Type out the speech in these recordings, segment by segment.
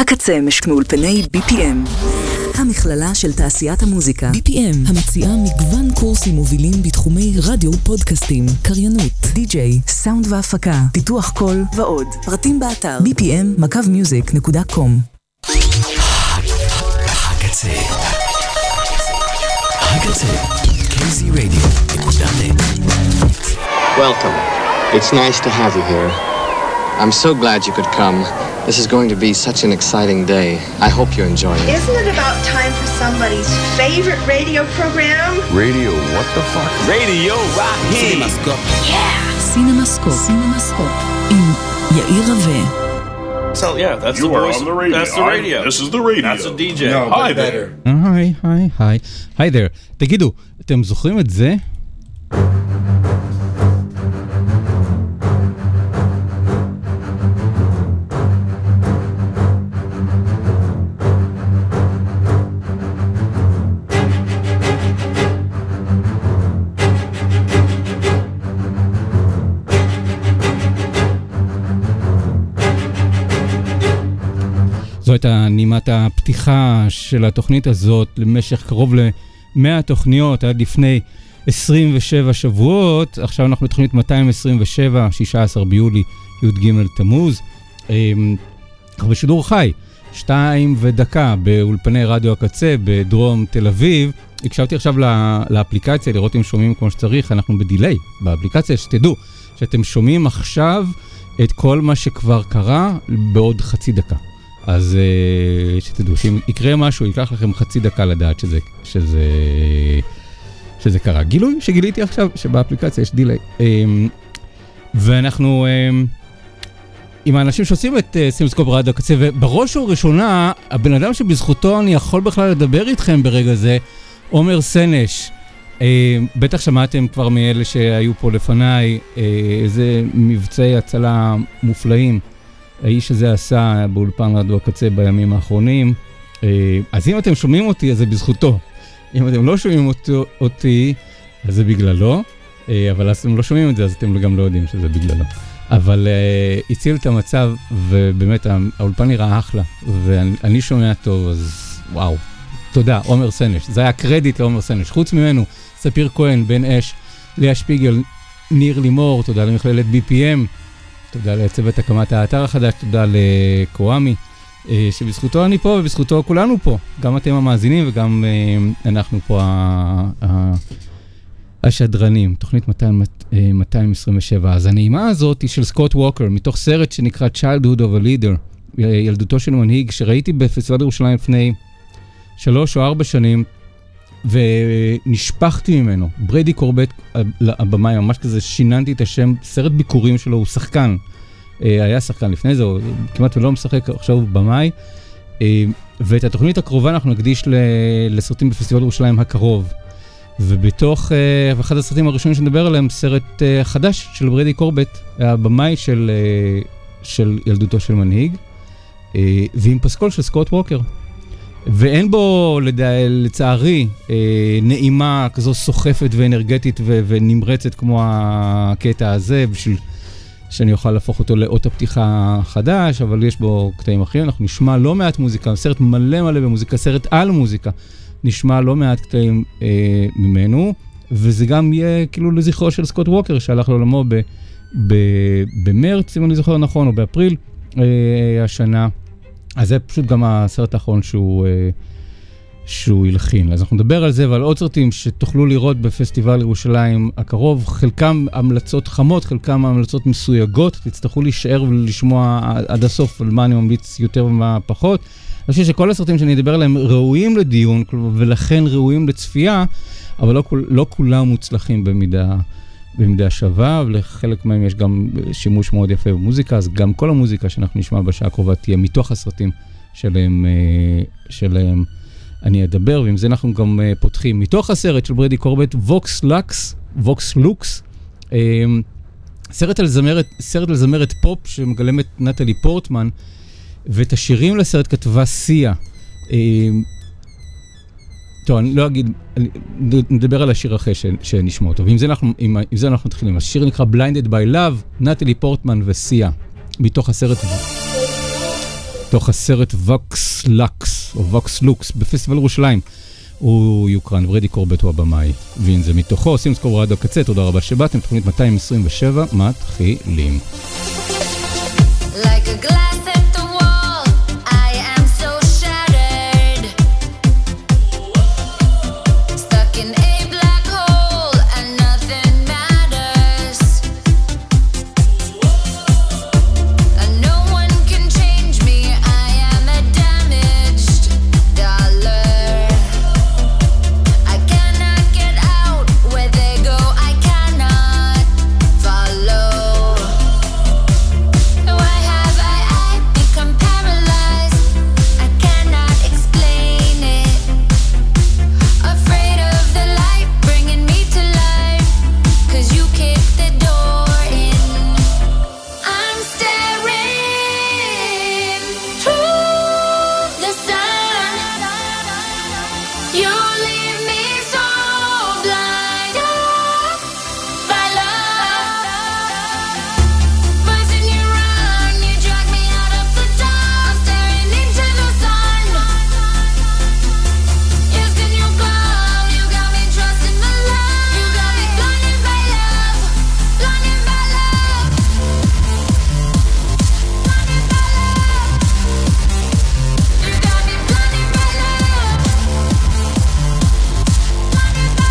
הקצה משכנו אולפני BPM, המכללה של תעשיית המוזיקה. BPM, המציעה מגוון קורסים מובילים בתחומי רדיו, פודקאסטים, קריינות, די-ג'יי, סאונד והפקה, פיתוח קול ועוד. פרטים באתר bpm-music.com. הקצה, KZRadio.net. Welcome. It's nice to have you here. I'm so glad you could come. This is going to be such an exciting day. I hope you enjoy it. Isn't it about time for somebody's favorite radio program? Radio, what the fuck? Radio Rahim. סינמסקופ עם יאיר רווה. So yeah, that's You the are voice. on the radio. That's the radio. This is the radio. That's a DJ. No, Hi but there. היי there. תגידו, אתם זוכרים את זה? זו הייתה נימת הפתיחה של התוכנית הזאת למשך קרוב ל-100 תוכניות עד לפני 27 שבועות. עכשיו אנחנו בתוכנית 227, 16 ביולי, י"ג תמוז. בשידור חי, 2 ודקה באולפני רדיו הקצה בדרום תל אביב. הקשבתי עכשיו לאפליקציה לראות אם שומעים כמו שצריך. אנחנו בדיליי באפליקציה, שתדעו שאתם שומעים עכשיו את כל מה שכבר קרה בעוד חצי דקה. אז שתדעו, שאם יקרה משהו, ייקח לכם חצי דקה לדעת שזה קרה. גילוי שגיליתי עכשיו, שבאפליקציה יש דילי. ואנחנו עם האנשים שעושים את סינמסקופ רדיו הקצה, ובראש ובראשונה, הבן אדם שבזכותו אני יכול בכלל לדבר איתכם ברגע זה, עומר סנש. בטח שמעתם כבר מאלה שהיו פה לפניי, איזה מבצעי הצלה מופלאים. האיש הזה עשה באולפן רדיו הקצה בימים האחרונים. אז אם אתם שומעים אותי, אז זה בזכותו. אם אתם לא שומעים אותי, אז זה בגללו. אבל אז אתם לא שומעים את זה, אז אתם גם לא יודעים שזה בגללו. אבל הציל את המצב, ובאמת האולפן נראה אחלה. ואני שומע טוב, אז וואו. תודה, עומר סנש. זה היה קרדיט לעומר סנש. חוץ ממנו, ספיר כהן, בן אש, ליה שפיגל, ניר לימור, תודה למכללת BPM. תודה לצוות הקמת האתר החדש, תודה לקוואמי, שבזכותו אני פה ובזכותו כולנו פה. גם אתם המאזינים וגם אנחנו פה השדרנים. תוכנית 227. אז הנעימה הזאת היא של סקוט ווקר, מתוך סרט שנקרא Childhood of a Leader, ילדותו של מנהיג, שראיתי בפסטיבל ירושלים לפני 3 או 4 שנים, ונשפחתי ממנו. בריידי קורבט, הבמאי, ממש כזה שיננתי את השם, סרט ביקורים שלו, הוא שחקן. היה שחקן לפני זה, הוא כמעט ולא משחק, עכשיו הוא במאי. ואת התוכנית הקרובה אנחנו נקדיש לסרטים בפסטיבל ירושלים הקרוב. ובתוך, אחד הסרטים הראשונים שנדבר עליהם, סרט חדש של בריידי קורבט, הבמאי של ילדותו של מנהיג, ועם פסקול של סקוט ווקר. ואין בו, לצערי, נעימה כזו סוחפת ואנרגטית ונמרצת כמו הקטע הזה, בשביל שאני אוכל להפוך אותו לאות הפתיחה חדש, אבל יש בו קטעים אחרים. אנחנו נשמע לא מעט מוזיקה, סרט מלא במוזיקה, סרט על מוזיקה, נשמע לא מעט קטעים ממנו, וזה גם יהיה כאילו לזכרו של סקוט ווקר, שהלך לעולמו במרץ, אם אני זוכר נכון, או באפריל השנה. אז זה פשוט גם הסרט האחרון שהוא ילחין. אז אנחנו נדבר על זה ועל עוד סרטים שתוכלו לראות בפסטיבל ירושלים הקרוב. חלקם המלצות חמות, חלקם המלצות מסויגות. תצטרכו להישאר ולשמוע עד הסוף על מה אני ממליץ יותר ומה פחות. אני חושב שכל הסרטים שאני אדבר עליהם ראויים לדיון, ולכן ראויים לצפייה, אבל לא כולם מוצלחים במידה שווה, ולחלק מהם יש גם שימוש מאוד יפה במוזיקה, אז גם כל המוזיקה שאנחנו נשמע בשעה הקרובה תהיה מתוך הסרטים שלהם אני אדבר, ועם זה אנחנו גם פותחים מתוך הסרט של בריידי קורבט, ווקס לוקס, סרט על זמרת פופ שמגלמת נטלי פורטמן, ואת השירים לסרט כתבה סיה. טוב, אני לא אגיד, נדבר על השיר אחרי שנשמע אותו, ועם זה אנחנו מתחילים. השיר נקרא Blinded by Love, נטלי פורטמן וסיה, מתוך הסרט מתוך הסרט ווקס לקס, או ווקס לוקס, בפסטיבל ירושלים. הוא יוקרן, ורדי קורבט הוא הבמאי, ואם זה מתוכו, סימסקו רדיו קצה, תודה רבה שבאתם, תוכנית 227, מתחילים. Like a glass at the wall, I am so shattered, stuck in a black hole and nothing matters, and no one can change me, I am a damaged dollar, I cannot get out, where they go I cannot follow. Why have I become paralyzed? I cannot explain it. Afraid of the light bringing me to life, 'cause you kicked the door in. I'm staring through the sun. You leave me so blinded by love. But then you run, you drag me out of the dark, staring into the sun. Yes, then you come, you got me trusting the love. You got me blinded by love, blinded by love, blinded by love. You got me blinded by love, blinded by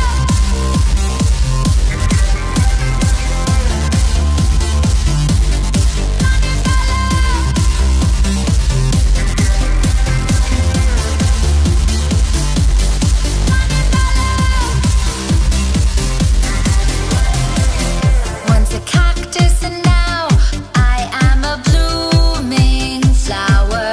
Once a cactus and now I am a blooming flower.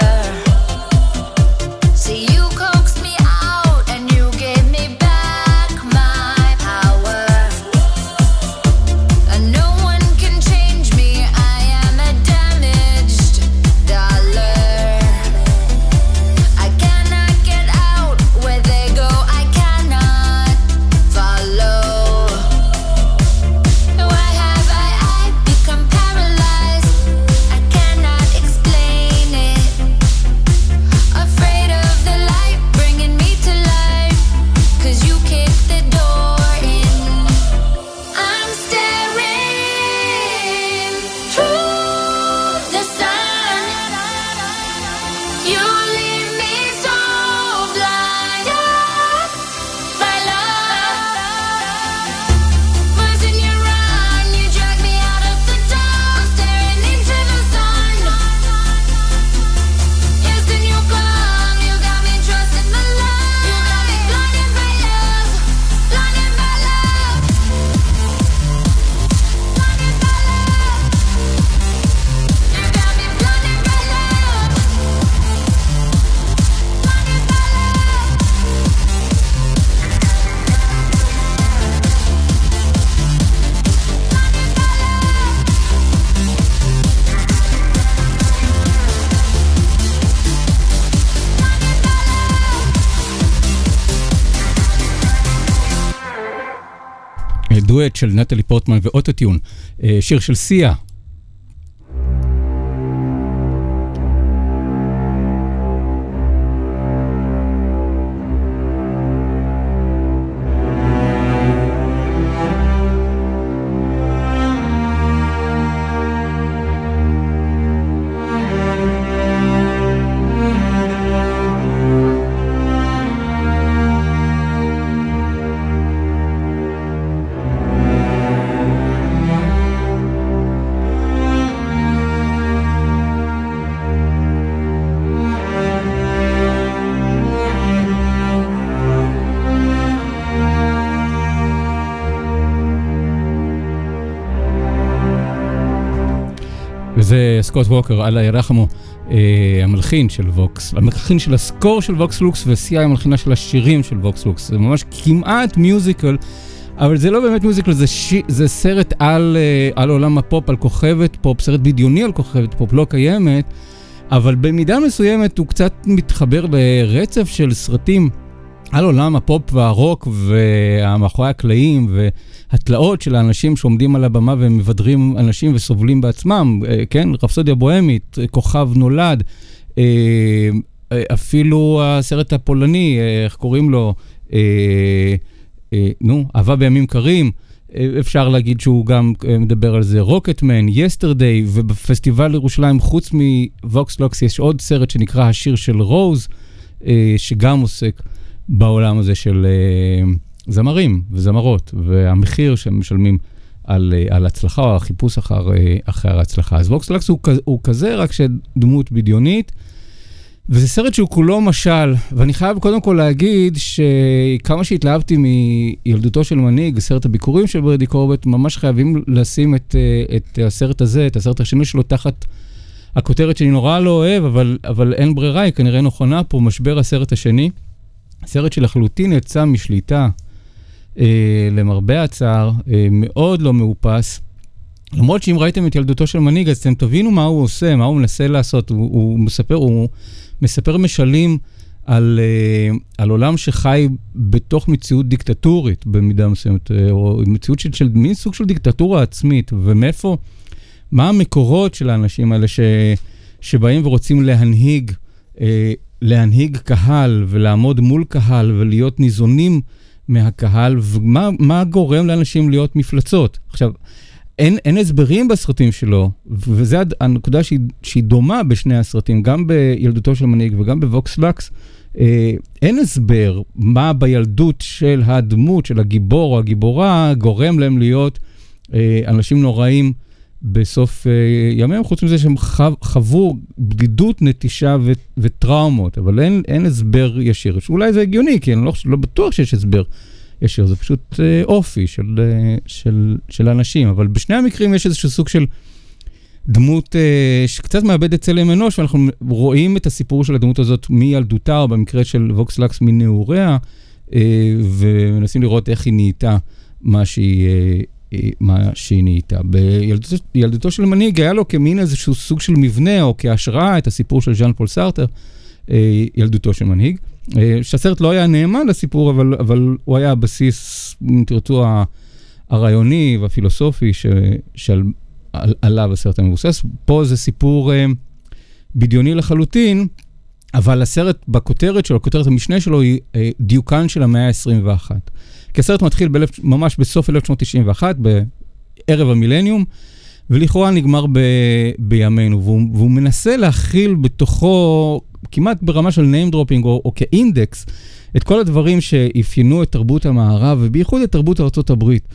See, you coaxed me out and you gave me back my power. And no one can change me, I am a damaged dollar. I cannot get out, where they go I cannot follow. Why have I become paralyzed? I cannot explain it. Afraid of the light bringing me to life, 'cause you kicked the door in. I'm staring through the sun. You leave me so blinded by love. But then you run, you drag me out of the dark, staring into the sun. Yes, then you come, you got me trusting the love. You got me blinded by love, blinded by love, blinded by love. You got me blinded by love, blinded by דואט של נטלי פורטמן ואוטוטיון, שיר של סיה. וזה סקוט ווקר, אללה ירחמו, המלחין של ווקס, המלחין של הסקור של ווקס לוקס, וסיה המלחינה של השירים של ווקס לוקס. זה ממש כמעט מיוזיקל, אבל זה לא באמת מיוזיקל, זה סרט על עולם הפופ, על כוכבת פופ, סרט בדיוני על כוכבת פופ, לא קיימת, אבל במידה מסוימת הוא קצת מתחבר לרצף של סרטים על עולם הפופ והרוק והמאחורי הקלעים והתלאות של האנשים שעומדים על הבמה ומבדרים אנשים וסובלים בעצמם, כן? רפסודיה בוהמית, כוכב נולד, אפילו הסרט הפולני, איך קוראים לו? אהבה בימים קרים, אפשר להגיד שהוא גם מדבר על זה, רוקטמן, יסטרדיי, ובפסטיבל ירושלים, חוץ מווקס לוקס, יש עוד סרט שנקרא השיר של רוז, שגם עוסק בעולם הזה של זמרים וזמרות, והמחיר שהם משלמים על הצלחה, או החיפוש אחר ההצלחה. אז ווקס לוקס הוא כזה, רק שדמות בדיונית, וזה סרט שהוא כולו משל, ואני חייב קודם כל להגיד שכמה שהתלהבתי מילדותו של מנהיג, סרט הביקורים של ברדי קורבט, ממש חייבים לשים את הסרט הזה, את הסרט השני שלו, תחת הכותרת שאני נורא לא אוהב, אבל אין ברירה, היא כנראה נכונה פה, משבר הסרט השני. הסרט שלחלוטין יצא משליטה, למרבה הצער, מאוד לא מאופס, למרות שאם ראיתם את ילדותו של מנהיג, אז אתם תבינו מה הוא עושה, מה הוא מנסה לעשות. הוא מספר משלים על עולם שחי בתוך מציאות דיקטטורית, במידה מסוימת, או מציאות של מין סוג של דיקטטורה עצמית, ומאיפה, מה המקורות של האנשים האלה שבאים ורוצים להנהיג קהל, ולעמוד מול קהל, ולהיות ניזונים מהקהל, ומה גורם לאנשים להיות מפלצות. עכשיו, אין הסברים בסרטים שלו, וזו הנקודה שהיא דומה בשני הסרטים, גם בילדותו של מנהיג וגם בווקס לוקס, אין הסבר מה בילדות של הדמות, של הגיבור או הגיבורה, גורם להם להיות אנשים נוראים בסוף ימים, חוץ מזה שהם חוו בדידות, נטישה וטראומות, אבל אין הסבר ישיר. אולי זה הגיוני, כי אני לא בטוח שיש הסבר ישיר, זה פשוט אופי של אנשים, אבל בשני המקרים יש איזשהו סוג של דמות שקצת מאבדת צלם אנוש, ואנחנו רואים את הסיפור של הדמות הזאת מילדותה, או במקרה של ווקס לוקס מנעוריה, ומנסים לראות איך היא נהייתה מה שהיא נהייתה. בילדותו של מנהיג היה לו כמין איזשהו סוג של מבנה, או כהשראה, את הסיפור של ז'אן פול סארטר, ילדותו של מנהיג. שהסרט לא היה נאמן לסיפור, אבל הוא היה הבסיס, אם תרצו, הרעיוני והפילוסופי שעליו הסרט המבוסס. פה זה סיפור בדיוני לחלוטין, אבל הסרט בכותרת שלו, כותרת המשנה שלו היא דיוקן של המאה ה-21. כי הסרט מתחיל ממש בסוף 1991, בערב המילניום, ולכאורה נגמר בימינו, והוא מנסה להכיל בתוכו, כמעט ברמה של name dropping או כאינדקס, את כל הדברים שאפיינו את תרבות המערב, ובייחוד את תרבות ארצות הברית,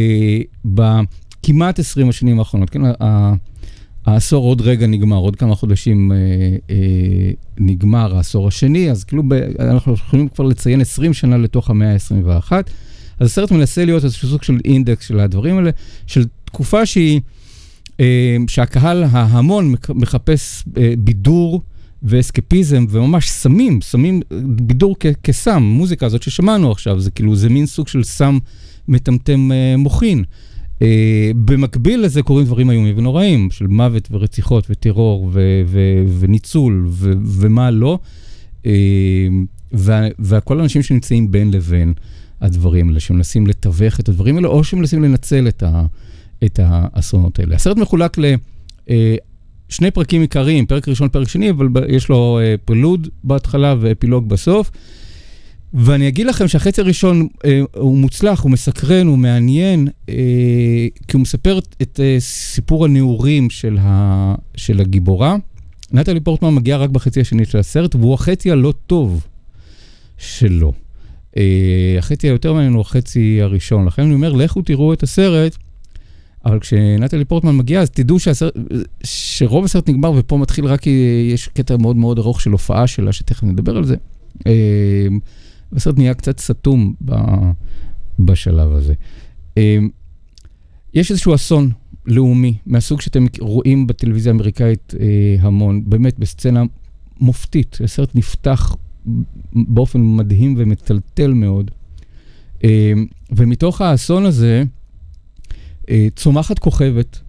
בכמעט 20 השנים האחרונות. כן, העשור עוד רגע נגמר, עוד כמה חודשים נגמר העשור השני, אז כאילו אנחנו יכולים כבר לציין 20 שנה לתוך המאה ה-21, אז הסרט מנסה להיות איזשהו סוג של אינדקס של הדברים האלה, של תקופה שהקהל ההמון מחפש בידור ואסקפיזם, וממש סמים, בידור כסם, מוזיקה הזאת ששמענו עכשיו, זה כאילו, זה מין סוג של סם מטמטם מוחין. במקביל לזה קוראים דברים איומים ונוראים, של מוות ורציחות וטרור וניצול ומה לא, והכל אנשים שנמצאים בין לבין הדברים האלה, שמנסים לתווך את הדברים האלה, או שמנסים לנצל את האסונות האלה. הסרט מחולק לשני פרקים עיקריים, פרק ראשון, פרק שני, אבל יש לו פרלוד בהתחלה ואפילוג בסוף, ואני אגיד לכם שהחצי הראשון הוא מוצלח, הוא מסקרן, הוא מעניין, כי הוא מספר את סיפור הנעורים של הגיבורה. נטלי פורטמן מגיעה רק בחצי השני של הסרט, והוא החצי הלא טוב שלו. החצי היותר מעניין הוא החצי הראשון. לכן אני אומר, לכו תראו את הסרט, אבל כשנטלי פורטמן מגיעה, אז תדעו שרוב הסרט נגמר, ופה מתחיל רק כי יש קטע מאוד מאוד ארוך של הופעה שלה, שתכף נדבר על זה. הסרט נהיה קצת סתום בשלב הזה. יש איזשהו אסון לאומי, מהסוג שאתם רואים בטלוויזיה האמריקאית המון, באמת בסצנה מופתית. הסרט נפתח באופן מדהים ומטלטל מאוד. ומתוך האסון הזה, צומחת כוכבת,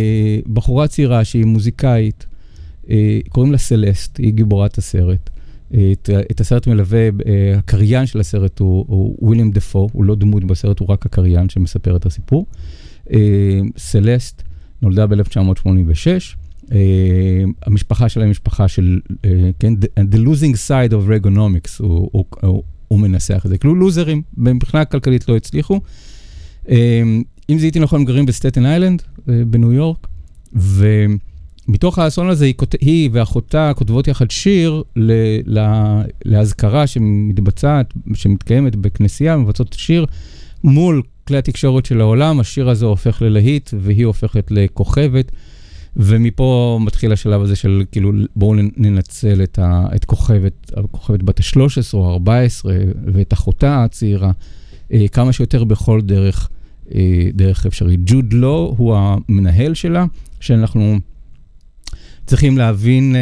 בחורה צעירה שהיא מוזיקאית, קוראים לה סלסט, היא גיבורת הסרט. את הסרט מלווה, הקריין של הסרט הוא וויליאם דפו, הוא לא דמות בסרט, הוא רק הקריין שמספר את הסיפור. סלסט נולדה ב-1986, המשפחה שלה היא משפחה של, כן, The Losing Side of Reaganomics, הוא מנסח את זה, כאילו לוזרים, מבחינה כלכלית לא הצליחו. אם זה הייתי נכון, גרים בסטטן איילנד, בניו יורק, ומתוך האסון הזה היא ואחותה כותבות יחד שיר להזכרה שמתקיימת בכנסייה, מבצעות שיר מול כלי התקשורת של העולם, השיר הזה הופך ללהיט, והיא הופכת לכוכבת, ומפה מתחיל השלב הזה של כאילו בואו ננצל את כוכבת בת ה-13 או 14, ואת אחותה הצעירה, כמה שיותר בכל דרך אפשרית. ג'וד לו הוא המנהל שלה, שאנחנו צריכים להבין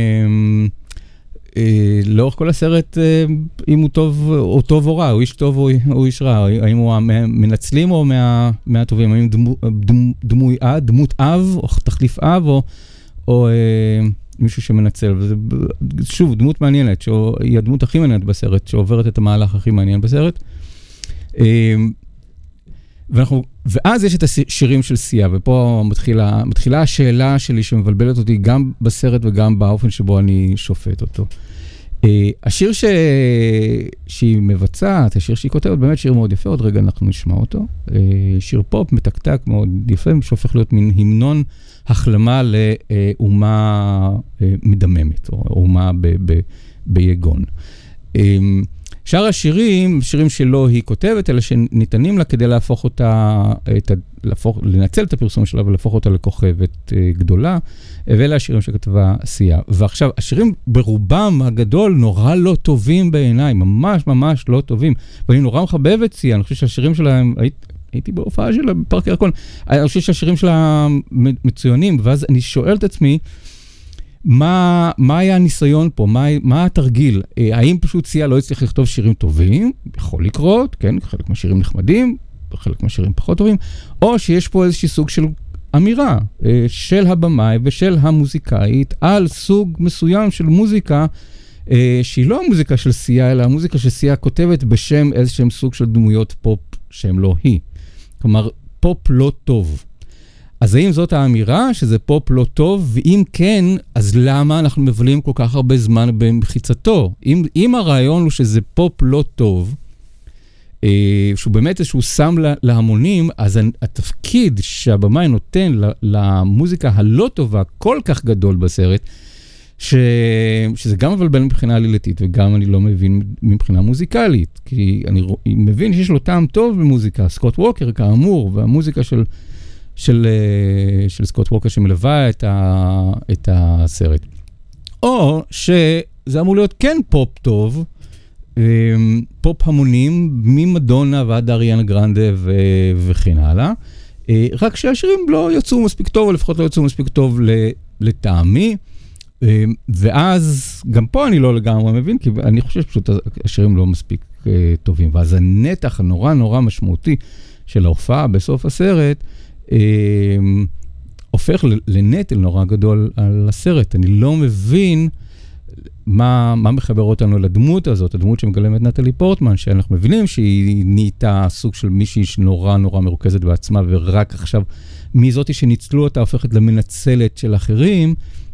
לאורך כל הסרט אם הוא טוב או רע, הוא איש טוב או איש רע, האם הוא המנצלים או מהטובים, האם דמות אב או תחליף אב או מישהו שמנצל. וזה שוב דמות מעניינת, שהיא הדמות הכי מעניינת בסרט, שעוברת את המהלך הכי מעניין בסרט. ואז יש את השירים של סיה, ופה מתחילה השאלה שלי שמבלבלת אותי גם בסרט וגם באופן שבו אני שופט אותו. השיר שהיא מבצעת, השיר שהיא כותבת, באמת שיר מאוד יפה, עוד רגע אנחנו נשמע אותו. שיר פופ מתקתק מאוד יפה, שהופך להיות מין המנון החלמה לאומה מדממת, או אומה ביגון. שאר השירים, שירים שלא היא כותבת, אלא שניתנים לה כדי להפוך אותה, לנצל את הפרסום שלה ולהפוך אותה לכוכבת גדולה, ואלה השירים שכתבה סיה. ועכשיו, השירים ברובם הגדול נורא לא טובים בעיניי, ממש ממש לא טובים, ואני נורא מחבב את סיה, אני חושב שהשירים שלהם, הייתי בהופעה שלה בפארק ירקון, אני חושב שהשירים שלה מצוינים, ואז אני שואל את עצמי, מה היה הניסיון פה? מה התרגיל? האם פשוט סיה לא הצליח לכתוב שירים טובים? יכול לקרות, כן, חלק מהשירים נחמדים, חלק מהשירים פחות טובים, או שיש פה איזושהי סוג של אמירה של הבמאי ושל המוזיקאית על סוג מסוים של מוזיקה, שהיא לא המוזיקה של סיה, אלא המוזיקה שסיה כותבת בשם איזשהם סוג של דמויות פופ שהם לא היא. כלומר, פופ לא טוב. אז האם זאת האמירה שזה פופ לא טוב, ואם כן, אז למה אנחנו מבלים כל כך הרבה זמן במחיצתו? אם הרעיון הוא שזה פופ לא טוב, שהוא באמת איזשהו שם להמונים, אז התפקיד שהבמאי נותן למוזיקה הלא טובה כל כך גדול בסרט, שזה גם מבלבל מבחינה עלילתית, וגם אני לא מבין מבחינה מוזיקלית, כי אני מבין שיש לו טעם טוב במוזיקה, סקוט ווקר כאמור, והמוזיקה של סקוט ווקר שמלווה את הסרט. או שזה אמור להיות כן פופ טוב, פופ המונים, ממדונה ועד אריאנה גרנדה וכן הלאה, רק שהשירים לא יצאו מספיק טוב, או לפחות לא יצאו מספיק טוב לטעמי, ואז גם פה אני לא לגמרי מבין, כי אני חושב שפשוט השירים לא מספיק טובים, ואז הנתח הנורא נורא משמעותי של ההופעה בסוף הסרט, הופך לנטל נורא גדול על הסרט. אני לא מבין מה מחבר אותנו לדמות הזאת, הדמות שמגלמת נטלי פורטמן, שאנחנו מבינים שהיא נהייתה סוג של מישהי שנורא נורא מרוכזת בעצמה, ורק עכשיו מזאתי שניצלו אותה הופכת למנצלת של אחרים,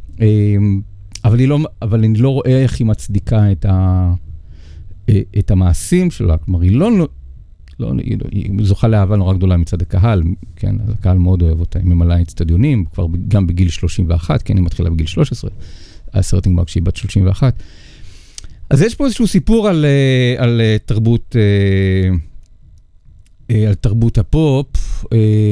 אבל אני לא רואה איך היא מצדיקה את המעשים שלה, כלומר היא היא זוכה לאהבה נורא גדולה מצד הקהל, כן, הקהל מאוד אוהב אותה, היא ממלאה אצטדיונים, כבר גם בגיל 31, כן, היא מתחילה בגיל 13, הסרט נגמר כשהיא בת 31. אז יש פה איזשהו סיפור על תרבות הפופ,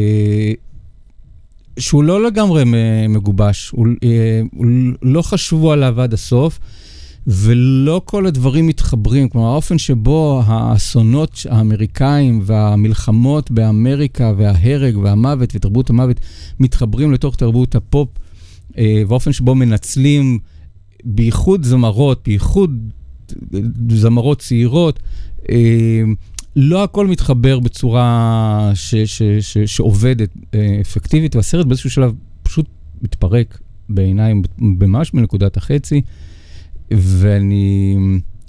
שהוא לא לגמרי מגובש, הוא לא חשבו עליו עד הסוף, ולא כל הדברים מתחברים, כלומר, האופן שבו האסונות האמריקאים והמלחמות באמריקה וההרג והמוות ותרבות המוות מתחברים לתוך תרבות הפופ, והאופן שבו מנצלים בייחוד זמרות צעירות, לא הכל מתחבר בצורה שעובדת אפקטיבית, והסרט באיזשהו שלב פשוט מתפרק בעיניים, ממש מנקודת החצי, ואני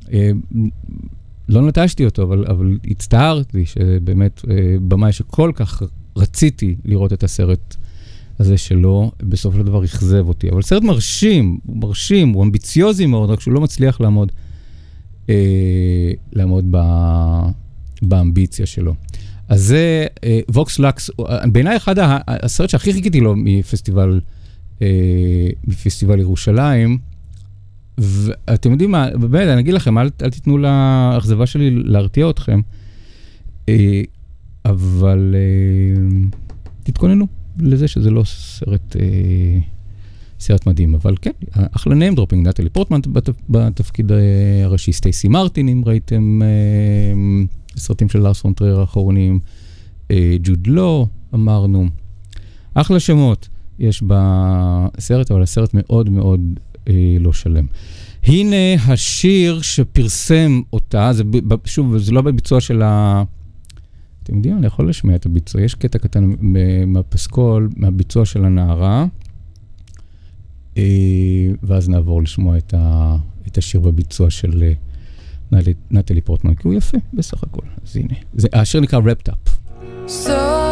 לא נטשתי אותו, אבל הצטערתי שבאמת במאי שכל כך רציתי לראות את הסרט הזה שלו, בסופו של דבר אכזב אותי. אבל סרט מרשים, הוא אמביציוזי מאוד, רק שהוא לא מצליח לעמוד באמביציה שלו. אז זה ווקס לקס, בעיניי אחד הסרט שהכי חיכיתי לו מפסטיבל ירושלים, ואתם יודעים מה, באמת, אני אגיד לכם, אל תיתנו לאכזבה שלי להרתיע אתכם, אבל תתכוננו לזה שזה לא סרט מדהים, אבל כן, אחלה name dropping, נטלי פורטמן בתפקיד הראשי, סטייסי מרטין, אם ראיתם סרטים של לארס פון טרייר האחרונים, ג'וד לו, אמרנו, אחלה שמות יש בסרט, אבל הסרט מאוד מאוד לא שלם. הנה השיר שפרסם אותה, שוב, זה לא בביצוע של אתם יודעים, אני יכול לשמע את הביצוע, יש קטע קטן מהפסקול, מהביצוע של הנערה, ואז נעבור לשמוע את השיר בביצוע של נטלי פורטמן, כי הוא יפה בסך הכל. אז הנה, השיר נקרא Wrapped Up. So,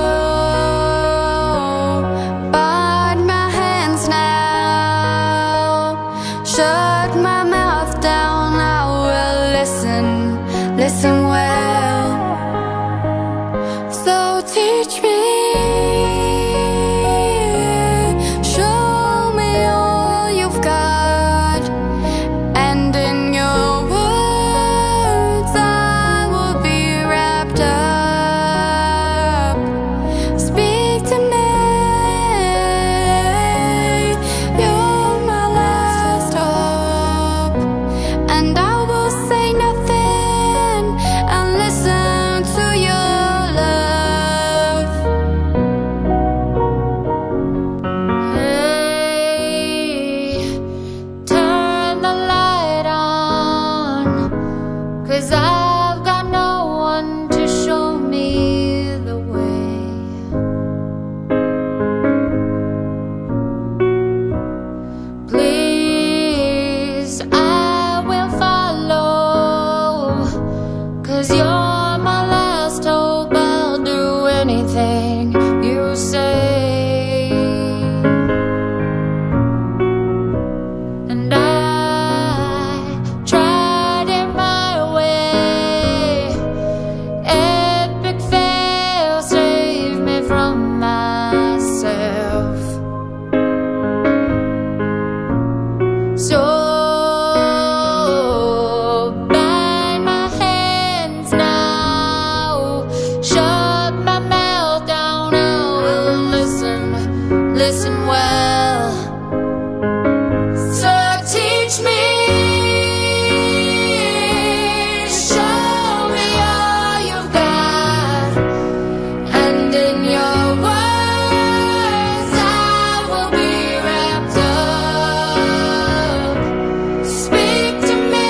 bind my hands now, shut my mouth down, I will listen well, so teach me, show me all you've got, and in your words I will be wrapped up, speak to me, you're my last hope, and I will say nothing and listen to your love. Hey, turn the light on, 'cause I've got no one to show me the way. Please, I will follow, 'cause you're my last hope. I'll do anything you say, and I tried in my way. Epic fail, save me from myself. So bind my hands now, shut my mouth down, I will listen well. So teach me, show me all you've got, and in your words I will be wrapped up. Speak to me,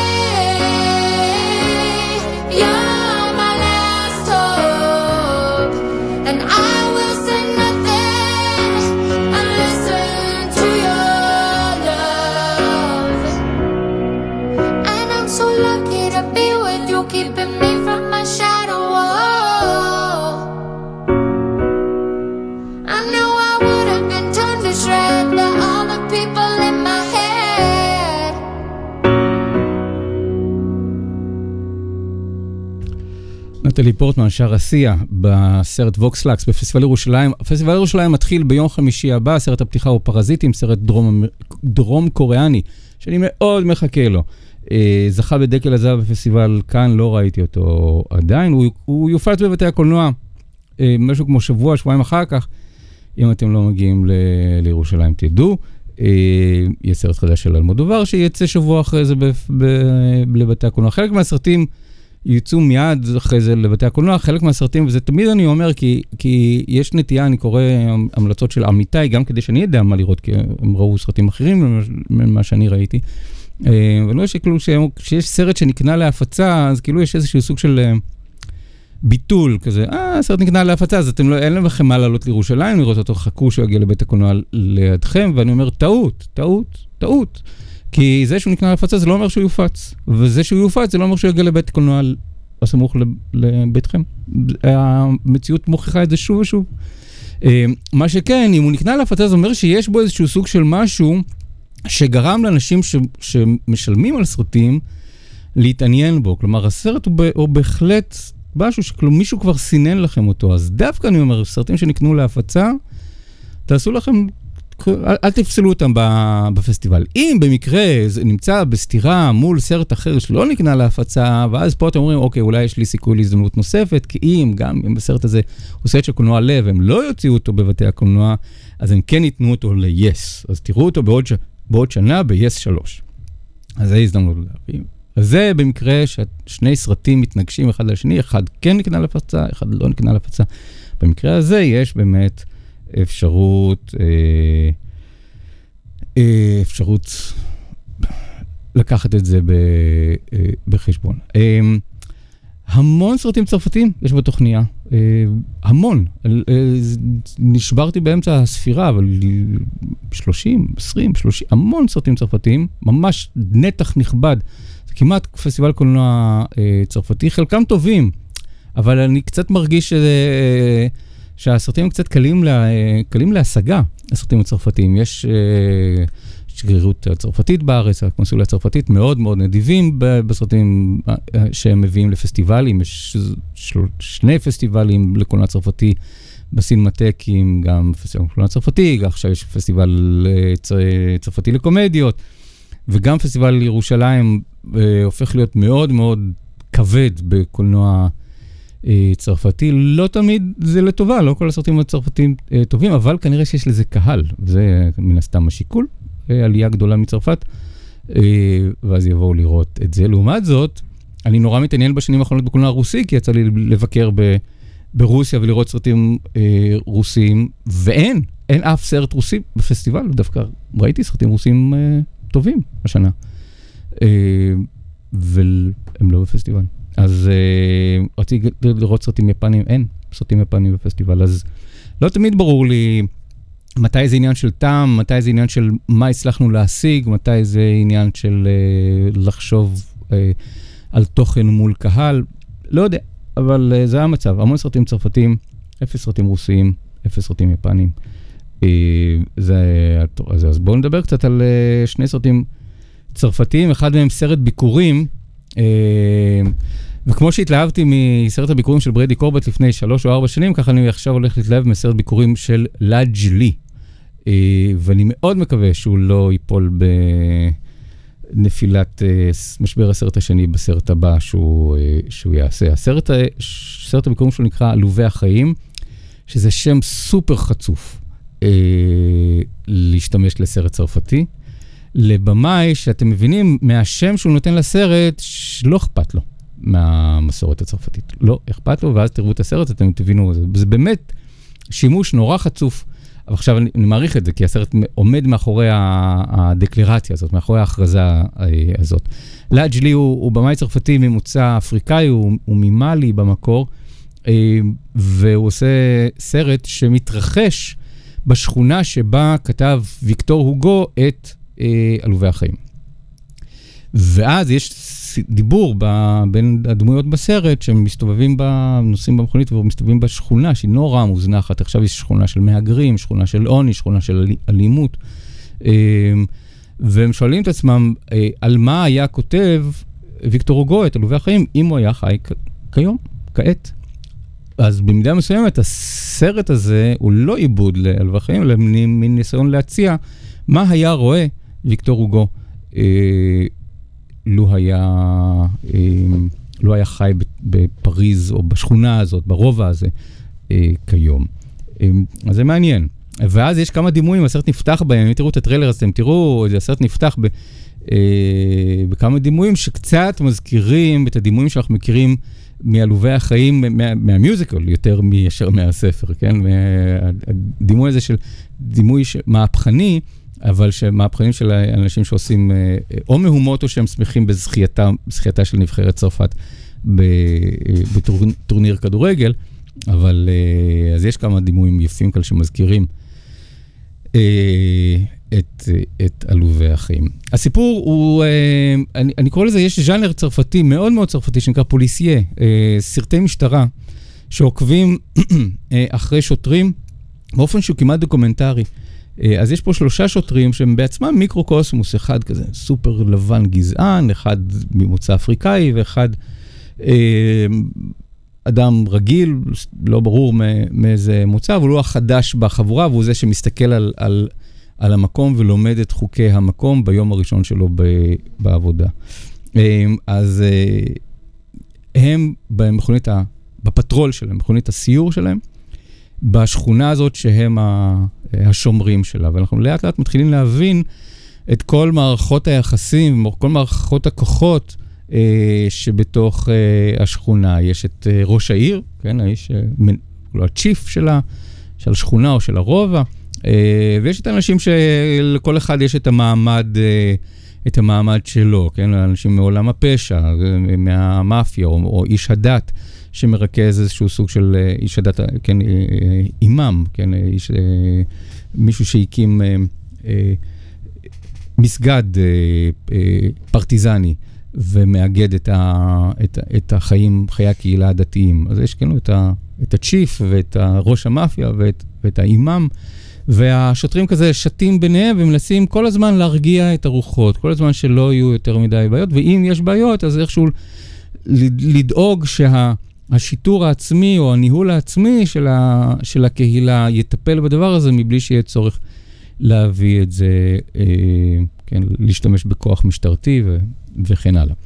you're my last hope, and I will say nothing and listen to your love. And I'm so lucky to be with you, keeping me from my shadow. I know I would have been torn to shreds by all the people in my head. נטלי פורטמן, שר עשייה בסרט ווקס לקס בפסטיבל ירושלים. הפסטיבל ירושלים מתחיל ביום חמישי הבא, הסרט הפתיחה הוא פרזיטים, סרט דרום קוריאני, שאני מאוד מחכה לו. זכה בדקל הזהב בפסטיבל כאן, לא ראיתי אותו עדיין, הוא יופץ בבתי הקולנוע, משהו כמו שבועיים אחר כך, אם אתם לא מגיעים לירושלים תדעו. יש סרט חדש של אלמודובר שיצא שבוע אחרי זה לבתי הקולנוע. חלק מהסרטים יצאו מיד אחרי זה לבתי הקולנוע, חלק מהסרטים, וזה תמיד אני אומר, כי יש נטייה, אני קורא המלצות של עמיתי, גם כדי שאני יודע מה לראות, כי הם ראו סרטים אחרים ממה שאני ראיתי. ואני רואה שכאילו שיש סרט שנקנה להפצה, אז כאילו יש איזשהו סוג של ביטול כזה, הסרט נקנה להפצה, אז אתם לא, אין לכם מה לעלות לירושלים, לראות אותו, חכו שהוא יגיע לבית הקולנוע לידכם, ואני אומר, טעות. כי זה שהוא נקנה להפצה זה לא אומר שהוא יופץ, וזה שהוא יופץ זה לא אומר שהוא יגיע לבית קולנוע הסמוך לביתכם. המציאות מוכיחה את זה שוב ושוב. מה שכן, אם הוא נקנה להפצה זה אומר שיש בו איזשהו סוג של משהו שגרם לאנשים שמשלמים על סרטים להתעניין בו. כלומר, הסרט הוא בהחלט משהו שמישהו כבר סינן לכם אותו. אז דווקא אני אומר, סרטים שנקנו להפצה, תעשו לכם, אל תפסלו אותם בפסטיבל. אם במקרה זה נמצא בסתירה מול סרט אחר שלא נקנה להפצה, ואז פה אתם אומרים, אוקיי, אולי יש לי סיכוי להזדמנות נוספת, כי אם בסרט הזה הוא סרט של קולנוע לב, הם לא יוציאו אותו בבתי הקולנוע, אז הם כן ייתנו אותו ל-yes. אז תראו אותו בעוד שנה ב-yes 3. אז זה הזדמנות להביא. אז זה במקרה ששני סרטים מתנגשים אחד לשני, אחד כן נקנה להפצה, אחד לא נקנה להפצה. במקרה הזה יש באמת אפשרות לקחת את זה בחשבון. המון סרטים צרפתיים יש בתוכניה, המון. נשברתי באמצע הספירה, אבל 30, 20, 30, המון סרטים צרפתיים, ממש נתח נכבד. זה כמעט פסטיבל קולנוע צרפתי, חלקם טובים, אבל אני קצת מרגיש שהסרטים הם קצת קלים להשגה, הסרטים הצרפתיים. יש שגרירות הצרפתית בארץ, הקונסוליה הצרפתית, מאוד מאוד נדיבים בסרטים שהם מביאים לפסטיבלים. יש שני פסטיבלים לקולנוע צרפתי בסינמטקים, גם פסטיבל קולנוע צרפתי, עכשיו יש פסטיבל צרפתי לקומדיות, וגם פסטיבל ירושלים הופך להיות מאוד מאוד כבד בקולנוע צרפתי. לא תמיד זה לטובה, לא כל הסרטים הצרפתיים טובים, אבל כנראה שיש לזה קהל, וזה מן הסתם השיקול, עלייה גדולה מצרפת, ואז יבואו לראות את זה. לעומת זאת, אני נורא מתעניין בשנים האחרונות בקולנוע רוסי, כי יצא לי לבקר ברוסיה ולראות סרטים רוסיים, ואין אף סרט רוסי בפסטיבל, דווקא ראיתי סרטים רוסיים טובים השנה, והם לא בפסטיבל. אז רציתי לראות סרטים יפנים, אין סרטים יפנים בפסטיבל, אז לא תמיד ברור לי מתי זה עניין של טעם, מתי זה עניין של מה הצלחנו להשיג, מתי זה עניין של לחשוב על תוכן מול קהל, לא יודע, אבל זה המצב. המון סרטים צרפתיים, 0 סרטים רוסיים, 0 סרטים יפנים. אז בואו נדבר קצת על שני סרטים צרפתיים, אחד מהם סרט ביקורים, וכמו שהתלהבתי מסרט הביקורים של ברדי קורבט לפני 3 או 4 שנים, ככה אני עכשיו הולך להתלהב מסרט ביקורים של לג'לי. ואני מאוד מקווה שהוא לא ייפול בנפילת משבר הסרט השני בסרט הבא שהוא יעשה. סרט הביקורים שלו נקרא עלובי החיים, שזה שם סופר חצוף להשתמש לסרט צרפתי. לבמאי שאתם מבינים מהשם שהוא נותן לסרט שלא אכפת לו מהמסורת הצרפתית. לא אכפת לו, ואז תראו את הסרט, אתם תבינו, זה באמת שימוש נורא חצוף. אבל עכשיו אני מעריך את זה, כי הסרט עומד מאחורי הדקלרציה הזאת, מאחורי ההכרזה הזאת. לג'לי הוא במאי צרפתי ממוצא אפריקאי, הוא ממאלי במקור, והוא עושה סרט שמתרחש בשכונה שבה כתב ויקטור הוגו את עלובי החיים. ואז יש דיבור בין הדמויות בסרט, שהם מסתובבים נוסעים במכונית ומסתובבים בשכונה, שהיא נורא מוזנחת. עכשיו יש שכונה של מהגרים, שכונה של עוני, שכונה של אלימות. והם שואלים את עצמם, על מה היה כותב ויקטור הוגו את עלובי החיים, אם הוא היה חי כיום, כעת. אז במידה מסוימת, הסרט הזה הוא לא עיבוד לעלובי החיים, אלא מין ניסיון להציע מה היה רואה ויקטור הוגו לו היה חי בפריז או בשכונה הזאת, ברובע הזה, כיום. אז זה מעניין. ואז יש כמה דימויים, הסרט נפתח בהם, אם תראו את הטריילר, אז אתם תראו, הסרט נפתח בכמה דימויים שקצת מזכירים את הדימויים שאנחנו מכירים מעלובי החיים, מהמיוזיקל, יותר מישר מהספר, כן? הדימוי הזה של דימוי מהפכני, אבל מהפכנים של אנשים שעושים או מהומות או שהם שמחים בזכייתה של נבחרת צרפת בטורניר כדורגל, אבל אז יש כמה דימויים יפים כאלה שמזכירים את עלובי החיים. הסיפור הוא, אני קורא לזה, יש ז'אנר צרפתי, מאוד מאוד צרפתי, שנקרא פוליסיה, סרטי משטרה, שעוקבים אחרי שוטרים, באופן שהוא כמעט דוקומנטרי. אז יש פה 3 שוטרים שהם בעצמם מיקרוקוסמוס, אחד כזה סופר לבן גזען, אחד ממוצא אפריקאי, ואחד אדם רגיל, לא ברור מאיזה מוצא, אבל הוא החדש בחבורה, והוא זה שמסתכל על המקום ולומד את חוקי המקום ביום הראשון שלו בעבודה. אז הם בפטרול שלהם, מכונית הסיור שלהם, בשכונה הזאת שהם השומרים שלה, ואנחנו לאט לאט מתחילים להבין את כל מערכות היחסים, כל מערכות הכוחות שבתוך השכונה. יש את ראש העיר, כן, האיש, הצ'יף של השכונה או של הרובע, ויש את האנשים שלכל אחד יש את המעמד שלו, כן, אנשים מעולם הפשע, מהמאפיה או איש הדת, שמרכז איזשהו סוג של איש הדת, כן, אימאם, כן, מישהו שהקים מסגד פרטיזני, ומאגד את החיים, חיי הקהילה הדתיים. אז יש כן את הצ'יף, ואת ראש המאפיה, ואת האימאם, והשוטרים כזה שתים ביניהם, ומנסים כל הזמן להרגיע את הרוחות, כל הזמן שלא יהיו יותר מדי בעיות, ואם יש בעיות, אז איכשהו לדאוג השיטור העצמי או הניהול העצמי של הקהילה יטפל בדבר הזה, מבלי שיהיה צורך להביא את זה, כן, להשתמש בכוח משטרתי וכן הלאה.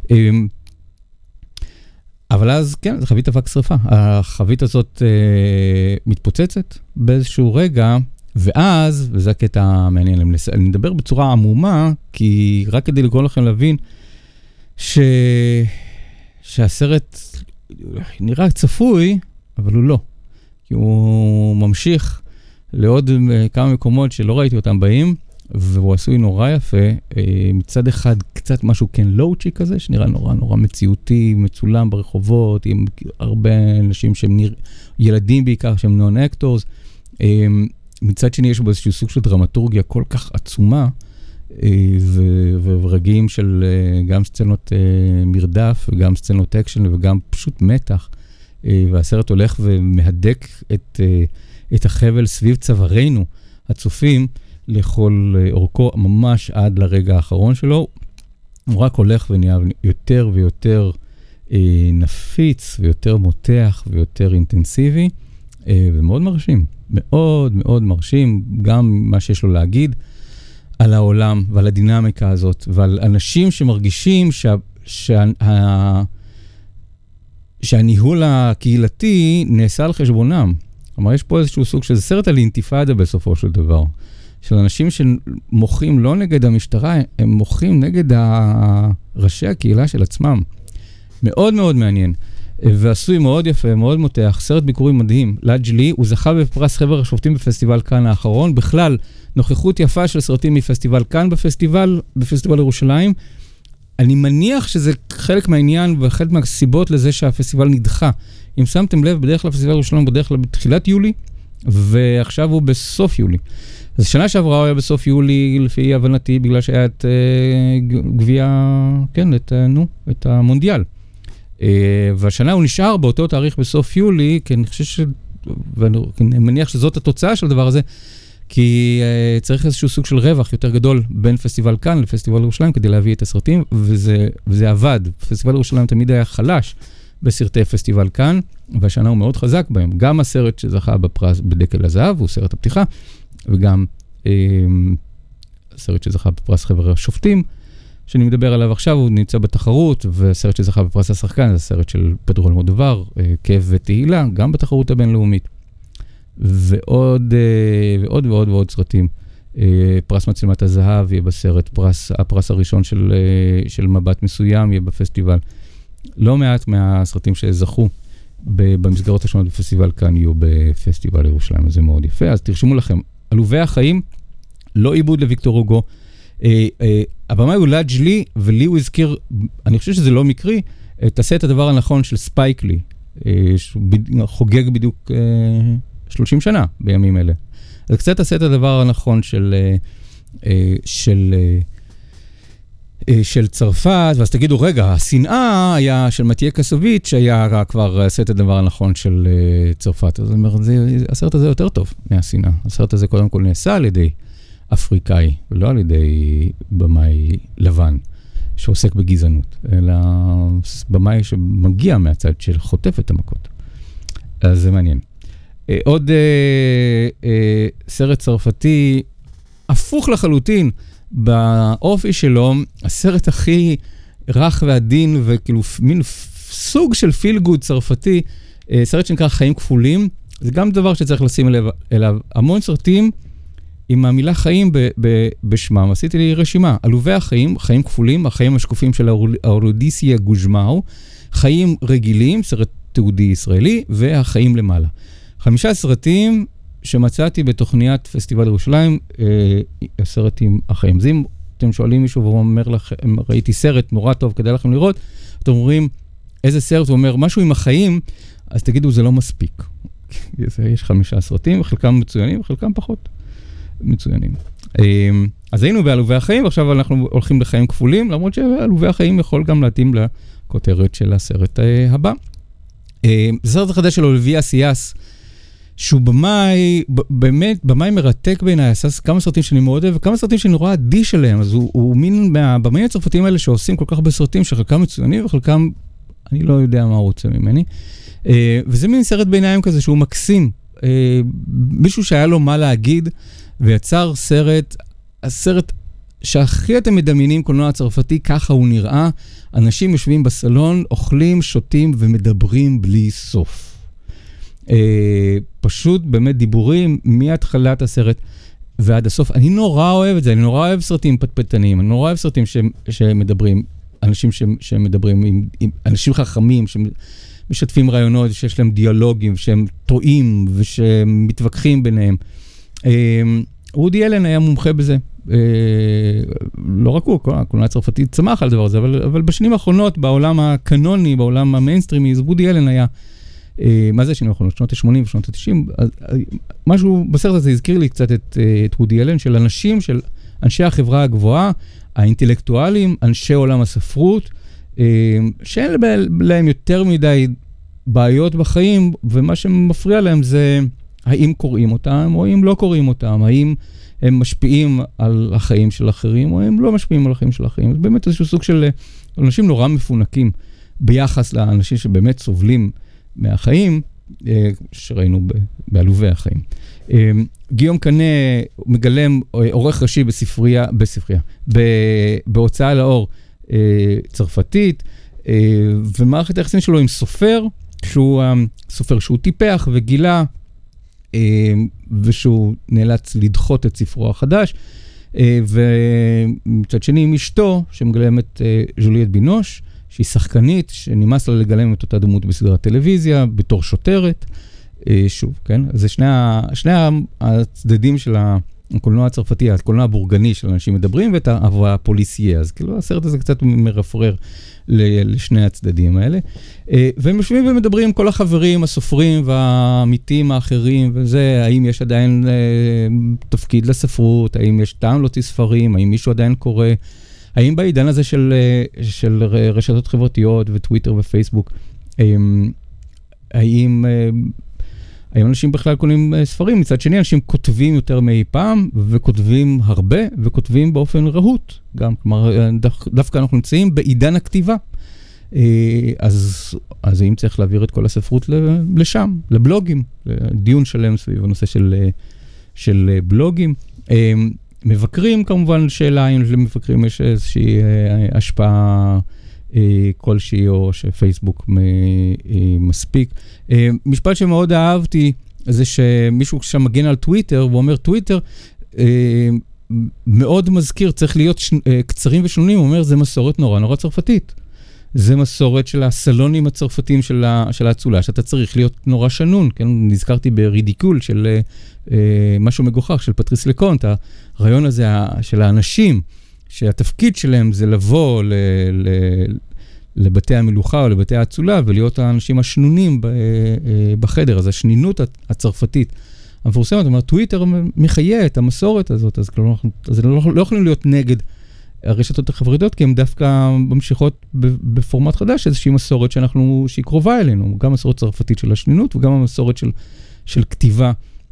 אבל אז, כן, זה חבית אבק שריפה. החבית הזאת מתפוצצת באיזשהו רגע, ואז, וזה הקטע מעניין, אני מדבר בצורה עמומה, כי רק כדי לגרום לכם להבין שהסרט נראה צפוי, אבל הוא לא. כי הוא ממשיך לעוד כמה מקומות שלא ראיתי אותם באים, והוא עשוי נורא יפה. מצד אחד קצת משהו כן לואוצ'י כזה, שנראה נורא נורא מציאותי, מצולם ברחובות, עם הרבה אנשים שהם ילדים בעיקר, שהם נון-אקטורס. מצד שני יש בו איזשהו סוג של דרמטורגיה כל כך עצומה, ורגעים של גם סצנות מרדף, וגם סצנות אקשן, וגם פשוט מתח. והסרט הולך ומהדק את החבל סביב צווארנו, הצופים, לכל אורכו ממש עד לרגע האחרון שלו. הוא רק הולך ונהיה יותר ויותר נפיץ, ויותר מותח, ויותר אינטנסיבי, ומאוד מרשים. מאוד מאוד מרשים, גם מה שיש לו להגיד על העולם ועל הדינמיקה הזאת, ועל אנשים שמרגישים שהניהול הקהילתי נעשה על חשבונם. כלומר, יש פה איזשהו סוג של סרט על אינתיפאדה בסופו של דבר, של אנשים שמוחים לא נגד המשטרה, הם מוחים נגד ראשי הקהילה של עצמם. מאוד מאוד מעניין. ועשוי מאוד יפה, מאוד מותח, סרט ביקורים מדהים. לג'לי, הוא זכה בפרס חבר השופטים בפסטיבל כאן האחרון. בכלל, נוכחות יפה של סרטים מפסטיבל כאן בפסטיבל ירושלים. אני מניח שזה חלק מהעניין וחלק מהסיבות לזה שהפסטיבל נדחה. אם שמתם לב, בדרך כלל פסטיבל ירושלים בדרך כלל בתחילת יולי, ועכשיו הוא בסוף יולי. אז שנה שעברה הוא היה בסוף יולי, לפי הבנתי, בגלל שהיה את גביע, כן, את המונדיאל. והשנה הוא נשאר באותו תאריך בסוף יולי, כי אני חושב ואני מניח שזאת התוצאה של הדבר הזה, כי צריך איזשהו סוג של רווח יותר גדול בין פסטיבל כאן לפסטיבל ירושלים, כדי להביא את הסרטים, וזה עבד. פסטיבל ירושלים תמיד היה חלש בסרטי פסטיבל כאן, והשנה הוא מאוד חזק בהם. גם הסרט שזכה בפרס בדקל הזהב, הוא סרט הפתיחה, וגם הסרט שזכה בפרס חבר השופטים, שאני מדבר עליו עכשיו, הוא נמצא בתחרות, והסרט שזכה בפרס השחקן, זה הסרט של פדרו אלמודובר, כאב ותהילה, גם בתחרות הבינלאומית. ועוד ועוד ועוד סרטים. פרס מצלמת הזהב יהיה בסרט, הפרס הראשון של מבט מסוים יהיה בפסטיבל. לא מעט מהסרטים שזכו במסגרות השונות בפסטיבל כאן יהיו בפסטיבל ירושלים, זה מאוד יפה. אז תרשמו לכם, עלובי החיים, לא עיבוד לוויקטור הוגו. הבמה הוא לג'לי, ולי הוא הזכיר, אני חושב שזה לא מקרי, תעשה את הדבר הנכון של ספייק לי, חוגג בדיוק 30 שנה בימים אלה. זה קצת עשה את הדבר הנכון של צרפת, ואז תגידו, רגע, השנאה היה של מתיה קסוביץ' היה כבר עשה את הדבר הנכון של צרפת. אז אני אומר, הסרט הזה יותר טוב מהשנאה. הסרט הזה קודם כל נעשה על ידי אפריקאי, ולא על ידי במאי לבן, שעוסק בגזענות, אלא במאי שמגיע מהצד של חוטף את המכות. אז זה מעניין. עוד סרט צרפתי, הפוך לחלוטין, באופי שלו, הסרט הכי רך ועדין, וכאילו מין סוג של פיל גוד צרפתי, סרט שנקרא חיים כפולים, זה גם דבר שצריך לשים אליו המון סרטים, עם המילה חיים בשמם. עשיתי לי רשימה, עלובי החיים, חיים כפולים, החיים השקופים של האורודיסיה גוז'מאו, חיים רגילים, סרט תיעודי ישראלי, והחיים למעלה. 5 סרטים שמצאתי בתוכניית פסטיבל ירושלים, הסרטים החיים. אז אם אתם שואלים מישהו והוא אומר לכם, ראיתי סרט נורא טוב, כדאי לכם לראות, אתם אומרים, איזה סרט? הוא אומר, משהו עם החיים, אז תגידו, זה לא מספיק. יש 5 סרטים, וחלקם מצוינים, וחלקם פחות מצוינים. אז היינו בעלובי החיים, ועכשיו אנחנו הולכים לחיים כפולים, למרות שעלובי החיים יכול גם להתאים לכותרת של הסרט הבא. זה סרט החדש של אוליביה סיאס, שהוא במאי, באמת, במאי מרתק בעיניי, עשה כמה סרטים שאני מאוד אוהב, וכמה סרטים שאני נורא אדיש עליהם, אז הוא מין מהבמאים הצרפתיים האלה שעושים כל כך הרבה סרטים, שחלקם מצוינים, וחלקם, אני לא יודע מה הוא רוצה ממני. וזה מין סרט בעיניים כזה שהוא מקסים, מישהו שהיה לו מה להגיד, ויצר הסרט שהכי אתם מדמיינים קולנוע הצרפתי, ככה הוא נראה, אנשים יושבים בסלון, אוכלים, שותים ומדברים בלי סוף. פשוט באמת דיבורים מהתחלת הסרט ועד הסוף. אני נורא אוהב את זה, אני נורא אוהב סרטים פטפטניים, אני נורא אוהב סרטים שמדברים, אנשים שמדברים עם אנשים חכמים, שמשתפים רעיונות, שיש להם דיאלוגים, שהם טועים ושמתווכחים ביניהם. רודי אלן היה מומחה בזה. לא רק הוא, הקולנוע הצרפתי צמח על דבר הזה, אבל בשנים האחרונות, בעולם הקנוני, בעולם המיינסטרימי, רודי אלן היה מה זה שנים האחרונות? שנות ה-80 ושנות ה-90. משהו בסרט הזה הזכיר לי קצת את וודי אלן, של אנשים, של אנשי החברה הגבוהה, האינטלקטואלים, אנשי עולם הספרות, שאין להם יותר מדי בעיות בחיים, ומה שמפריע להם זה האם קוראים אותם, או אם לא קוראים אותם, האם הם משפיעים על החיים של אחרים, או הם לא משפיעים על החיים של אחרים. זה באמת איזשהו סוג של אנשים נורא מפונקים, ביחס לאנשים שבאמת סובלים מהחיים, שראינו בעלובי החיים. גיום קנה מגלם עורך ראשי בספרייה, בהוצאה לאור צרפתית, ומערכת היחסים שלו עם סופר, שהוא סופר שהוא טיפח וגילה, ושהוא נאלץ לדחות את ספרו החדש, ומצד שני עם אשתו, שמגלמת ז'וליאט בינוש, שהיא שחקנית, שנמאס לה לגלם את אותה דמות בסדרת טלוויזיה, בתור שוטרת, שוב, כן? זה שני הצדדים של הקולנוע הצרפתי, הקולנוע הבורגני של אנשים מדברים, ואת הפוליסייה, אז כאילו הסרט הזה קצת מרפרר לשני הצדדים האלה. והם יושבים ומדברים עם כל החברים, הסופרים והעמיתים האחרים, וזה, האם יש עדיין תפקיד לספרות, האם יש טעם להוציא ספרים, האם מישהו עדיין קורא, האם בעידן הזה של רשתות חברתיות וטוויטר ופייסבוק, האם אנשים בכלל קונים ספרים? מצד שני, אנשים כותבים יותר מאי פעם, וכותבים הרבה, וכותבים באופן רהוט. גם, כלומר, דווקא אנחנו נמצאים בעידן הכתיבה. אז האם צריך להעביר את כל הספרות לשם, לבלוגים, דיון שלם סביב הנושא של בלוגים. מבקרים, כמובן, שאלה אם למבקרים יש איזושהי השפעה כלשהי, או שפייסבוק מספיק. משפט שמאוד אהבתי, זה שמישהו שם מגן על טוויטר, ואומר, טוויטר מאוד מזכיר, צריך להיות קצרים ושנונים, הוא אומר, זה מסורת נורא צרפתית. זה מסורת של הסלונים הצרפתיים של האצולה, שאתה צריך להיות נורא שנון, כן? נזכרתי ברידיקול של משהו מגוחך, של פטריס לקונט, הרעיון הזה של האנשים, שהתפקיד שלהם זה לבוא לבתי המלוכה או לבתי האצולה, ולהיות האנשים השנונים בחדר. אז השנינות הצרפתית המפורסמת, זאת אומרת, טוויטר מחיה את המסורת הזאת, אז לא יכולים להיות נגד הרשתות החברתיות, כי הן דווקא ממשיכות בפורמט חדש, איזושהי מסורת שהיא קרובה אלינו, גם מסורת צרפתית של השנינות, וגם המסורת של כתיבה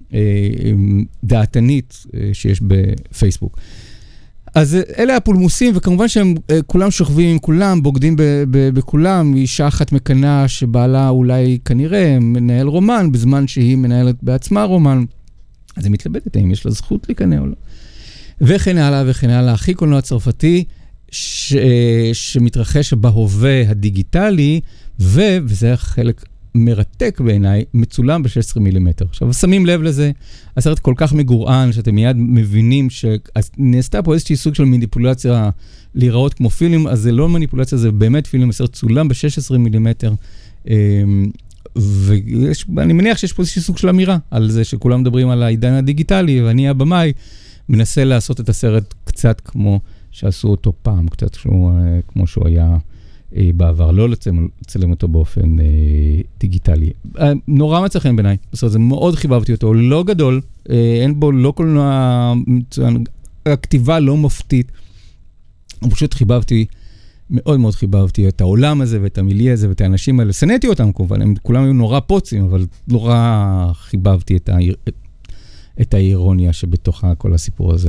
דעתנית שיש בפייסבוק. אז אלה הפולמוסים, וכמובן שהם כולם שוכבים עם כולם, בוגדים בכולם, אישה אחת מקנה שבעלה אולי כנראה מנהל רומן, בזמן שהיא מנהלת בעצמה רומן, אז היא מתלבטת האם יש לה זכות להיכנע או לא. וכן הלאה וכן הלאה, הכי קולנוע צרפתי שמתרחש בהווה הדיגיטלי, וזה חלק מרתק בעיניי, מצולם ב-16 מילימטר. עכשיו, שמים לב לזה, הסרט כל כך מגורען, שאתם מיד מבינים שנעשתה פה איזושהי סוג של מניפולציה להיראות כמו פילם, אז זה לא מניפולציה, זה באמת פילם, הסרט צולם ב-16 מילימטר, ואני מניח שיש פה איזושהי סוג של אמירה, על זה שכולם מדברים על העידן הדיגיטלי, ואני הבמאי מנסה לעשות את הסרט קצת כמו שעשו אותו פעם, קצת כמו שהוא היה בעבר, לא לצלם אותו באופן דיגיטלי. נורא מצא חן בעיניי, בסדר, זה מאוד חיבבתי אותו, לא גדול, אין בו לא קולנוע, הכתיבה לא מופתית, פשוט חיבבתי, מאוד מאוד חיבבתי את העולם הזה ואת המיליה הזה ואת האנשים האלה, סנאתי אותם כמובן, הם כולם היו נורא פוצים, אבל נורא חיבבתי את האירוניה שבתוך כל הסיפור הזה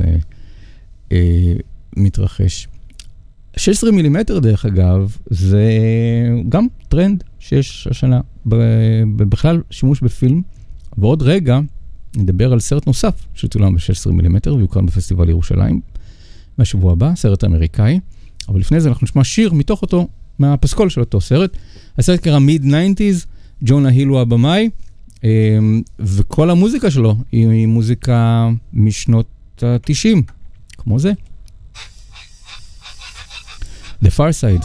מתרחש. 16 מילימטר דרך אגב, זה גם טרנד שיש השנה, בכלל שימוש בפילם, ועוד רגע נדבר על סרט נוסף שצולם ב-16 מילימטר, ויוקרן בפסטיבל ירושלים, מהשבוע הבא, סרט אמריקאי, אבל לפני זה אנחנו נשמע שיר מתוך אותו, מהפסקול של אותו סרט, הסרט קרא מיד-90s, ג'ונה היל הוא הבמאי, וכל המוזיקה שלו היא מוזיקה משנות ה-90, כמו זה. The Far Side.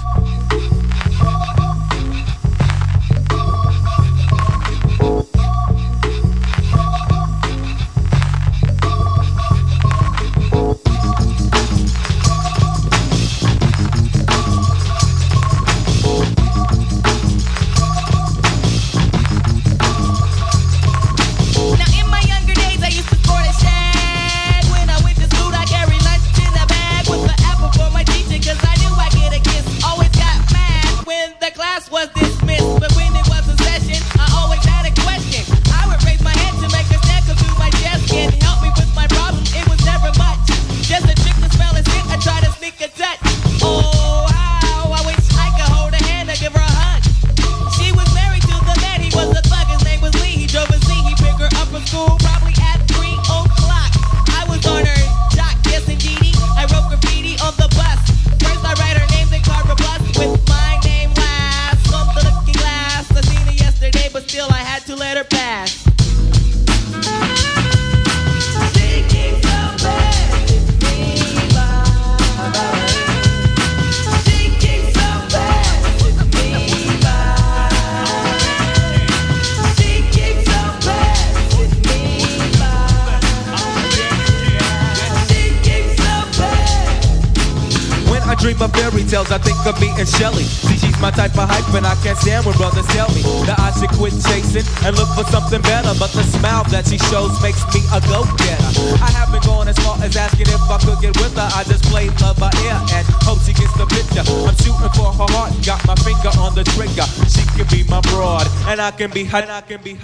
I think of me and Shelly. See, she's my type of hype, and I can't stand when brothers tell me that I should quit chasing and look for something better. But the smile that she shows makes me a go-getter. I haven't gone as far as asking if I could get with her. I just play love by ear and hope she gets the picture. I'm shooting for her heart, got my finger on the trigger. She can be my broad, and I can be hot.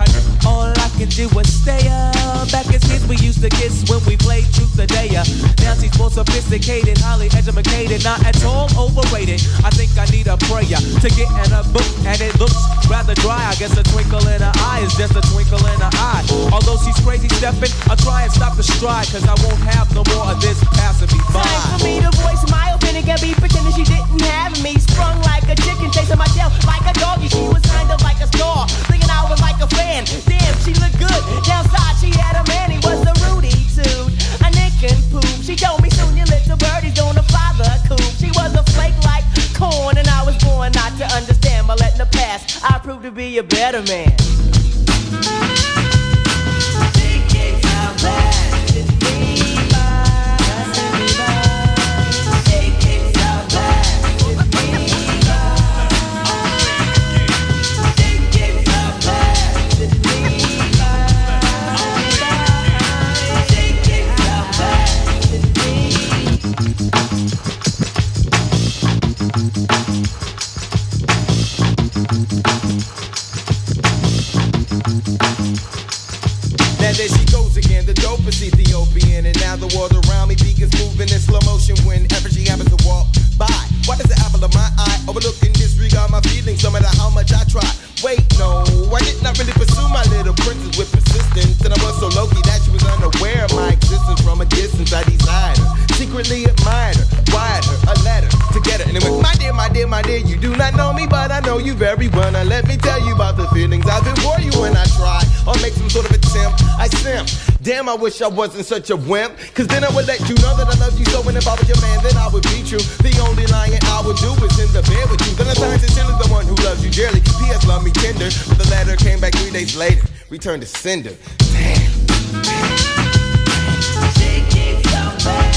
All I can do is stay up. Back as kids, we used to kiss when we played Truth or Dare. Now she's more sophisticated, highly educated, not at all overrated. I think I need a prayer to get in a book, and it looks rather dry. I guess a twinkle in her eye is just a twinkle in her eye. Although she's crazy stepping, I'll try and stop the stride, cause I won't have no more of this passing me by. Time for me to voice my opinion, can be pretending she didn't have me. Sprung like a chicken, chasing my tail like a doggy. She was kind of like a star, thinking I was like a fan. Damn, she looked good. Downside, she had a man, he was a Rudy Toot, a nick and poop. She told me soon your little birdie's gonna fly the coop. She was a flake like corn, and I was born not to understand, but letting the past, I proved to be a better man. admired her, wired her a letter to get her. And it went, my dear, my dear, my dear, you do not know me, but I know you very well. Now let me tell you about the feelings I've been for you when I try or make some sort of attempt. I simp. Damn, I wish I wasn't such a wimp, cause then I would let you know that I love you so, and if I was your man, then I would be true. The only lying I would do is in the bed with you. Then I turned to Shirley, the one who loves you dearly. P.S. love me tender, but the letter came back 3 days later, returned to sender. Damn. She keeps so bad.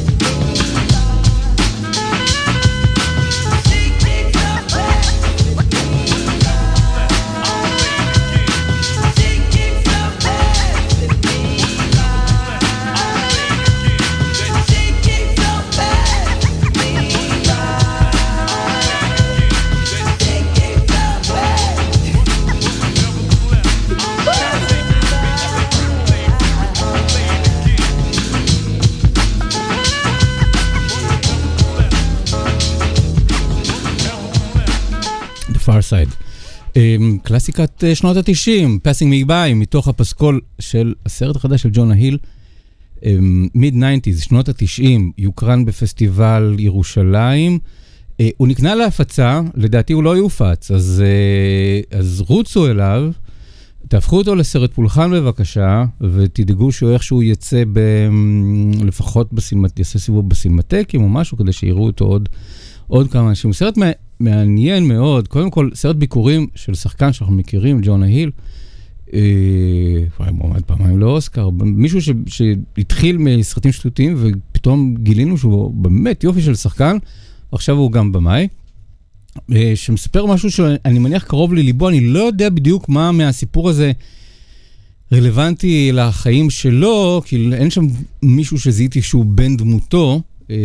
Far Side. קלאסיקת שנות ה-90, Passing Me By, מתוך הפסקול של הסרט החדש של ג'ונה היל, Mid-90s, שנות ה-90, יוקרן בפסטיבל ירושלים. הוא נקנה להפצה, לדעתי הוא לא יופץ, אז רוצו אליו, תהפכו אותו לסרט פולחן בבקשה, ותדאגו שהוא איכשהו יצא לפחות יעשה סיבוב בסינמטקים או משהו, כדי שיראו אותו עוד כמה אנשים. סרט מעניין מאוד, קודם כל, סרט ביקורים של שחקן שאנחנו מכירים, ג'ונה היל, מועמד פעמיים לאוסקר, מישהו שהתחיל מסרטים שטותיים, ופתאום גילינו שהוא באמת יופי של שחקן, עכשיו הוא גם במאי, שמספר משהו שאני מניח קרוב לליבו, אני לא יודע בדיוק מה מהסיפור הזה רלוונטי לחיים שלו, כי אין שם מישהו שזיהיתי שהוא בן דמותו,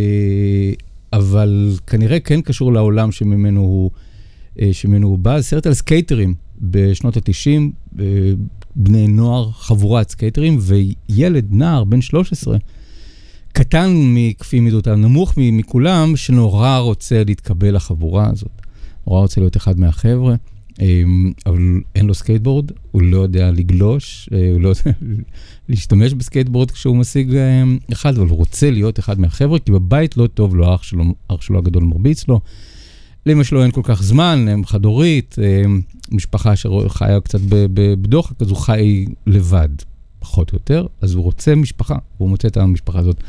אבל כנראה כן קשור לעולם שממנו הוא בא. סרט על סקייטרים בשנות ה-90, בני נוער, חבורת סקייטרים, וילד נער בן 13, קטן מכפי מידותיו, נמוך מכולם, שנורא רוצה להתקבל לחבורה הזאת. נורא רוצה להיות אחד מהחבר'ה, אבל אין לו סקייטבורד, הוא לא יודע לגלוש, הוא לא יודע להשתמש בסקייטבורד כשהוא משיג אחד, אבל הוא רוצה להיות אחד מהחבר'ה, כי בבית לא טוב לו, אח שלו הגדול מרביץ לו, לאמא שלו אין כל כך זמן, הם חד-הורית, משפחה שחיה קצת בדוחק, אז הוא חי לבד, פחות או יותר, אז הוא רוצה משפחה, והוא מוצא את המשפחה הזאת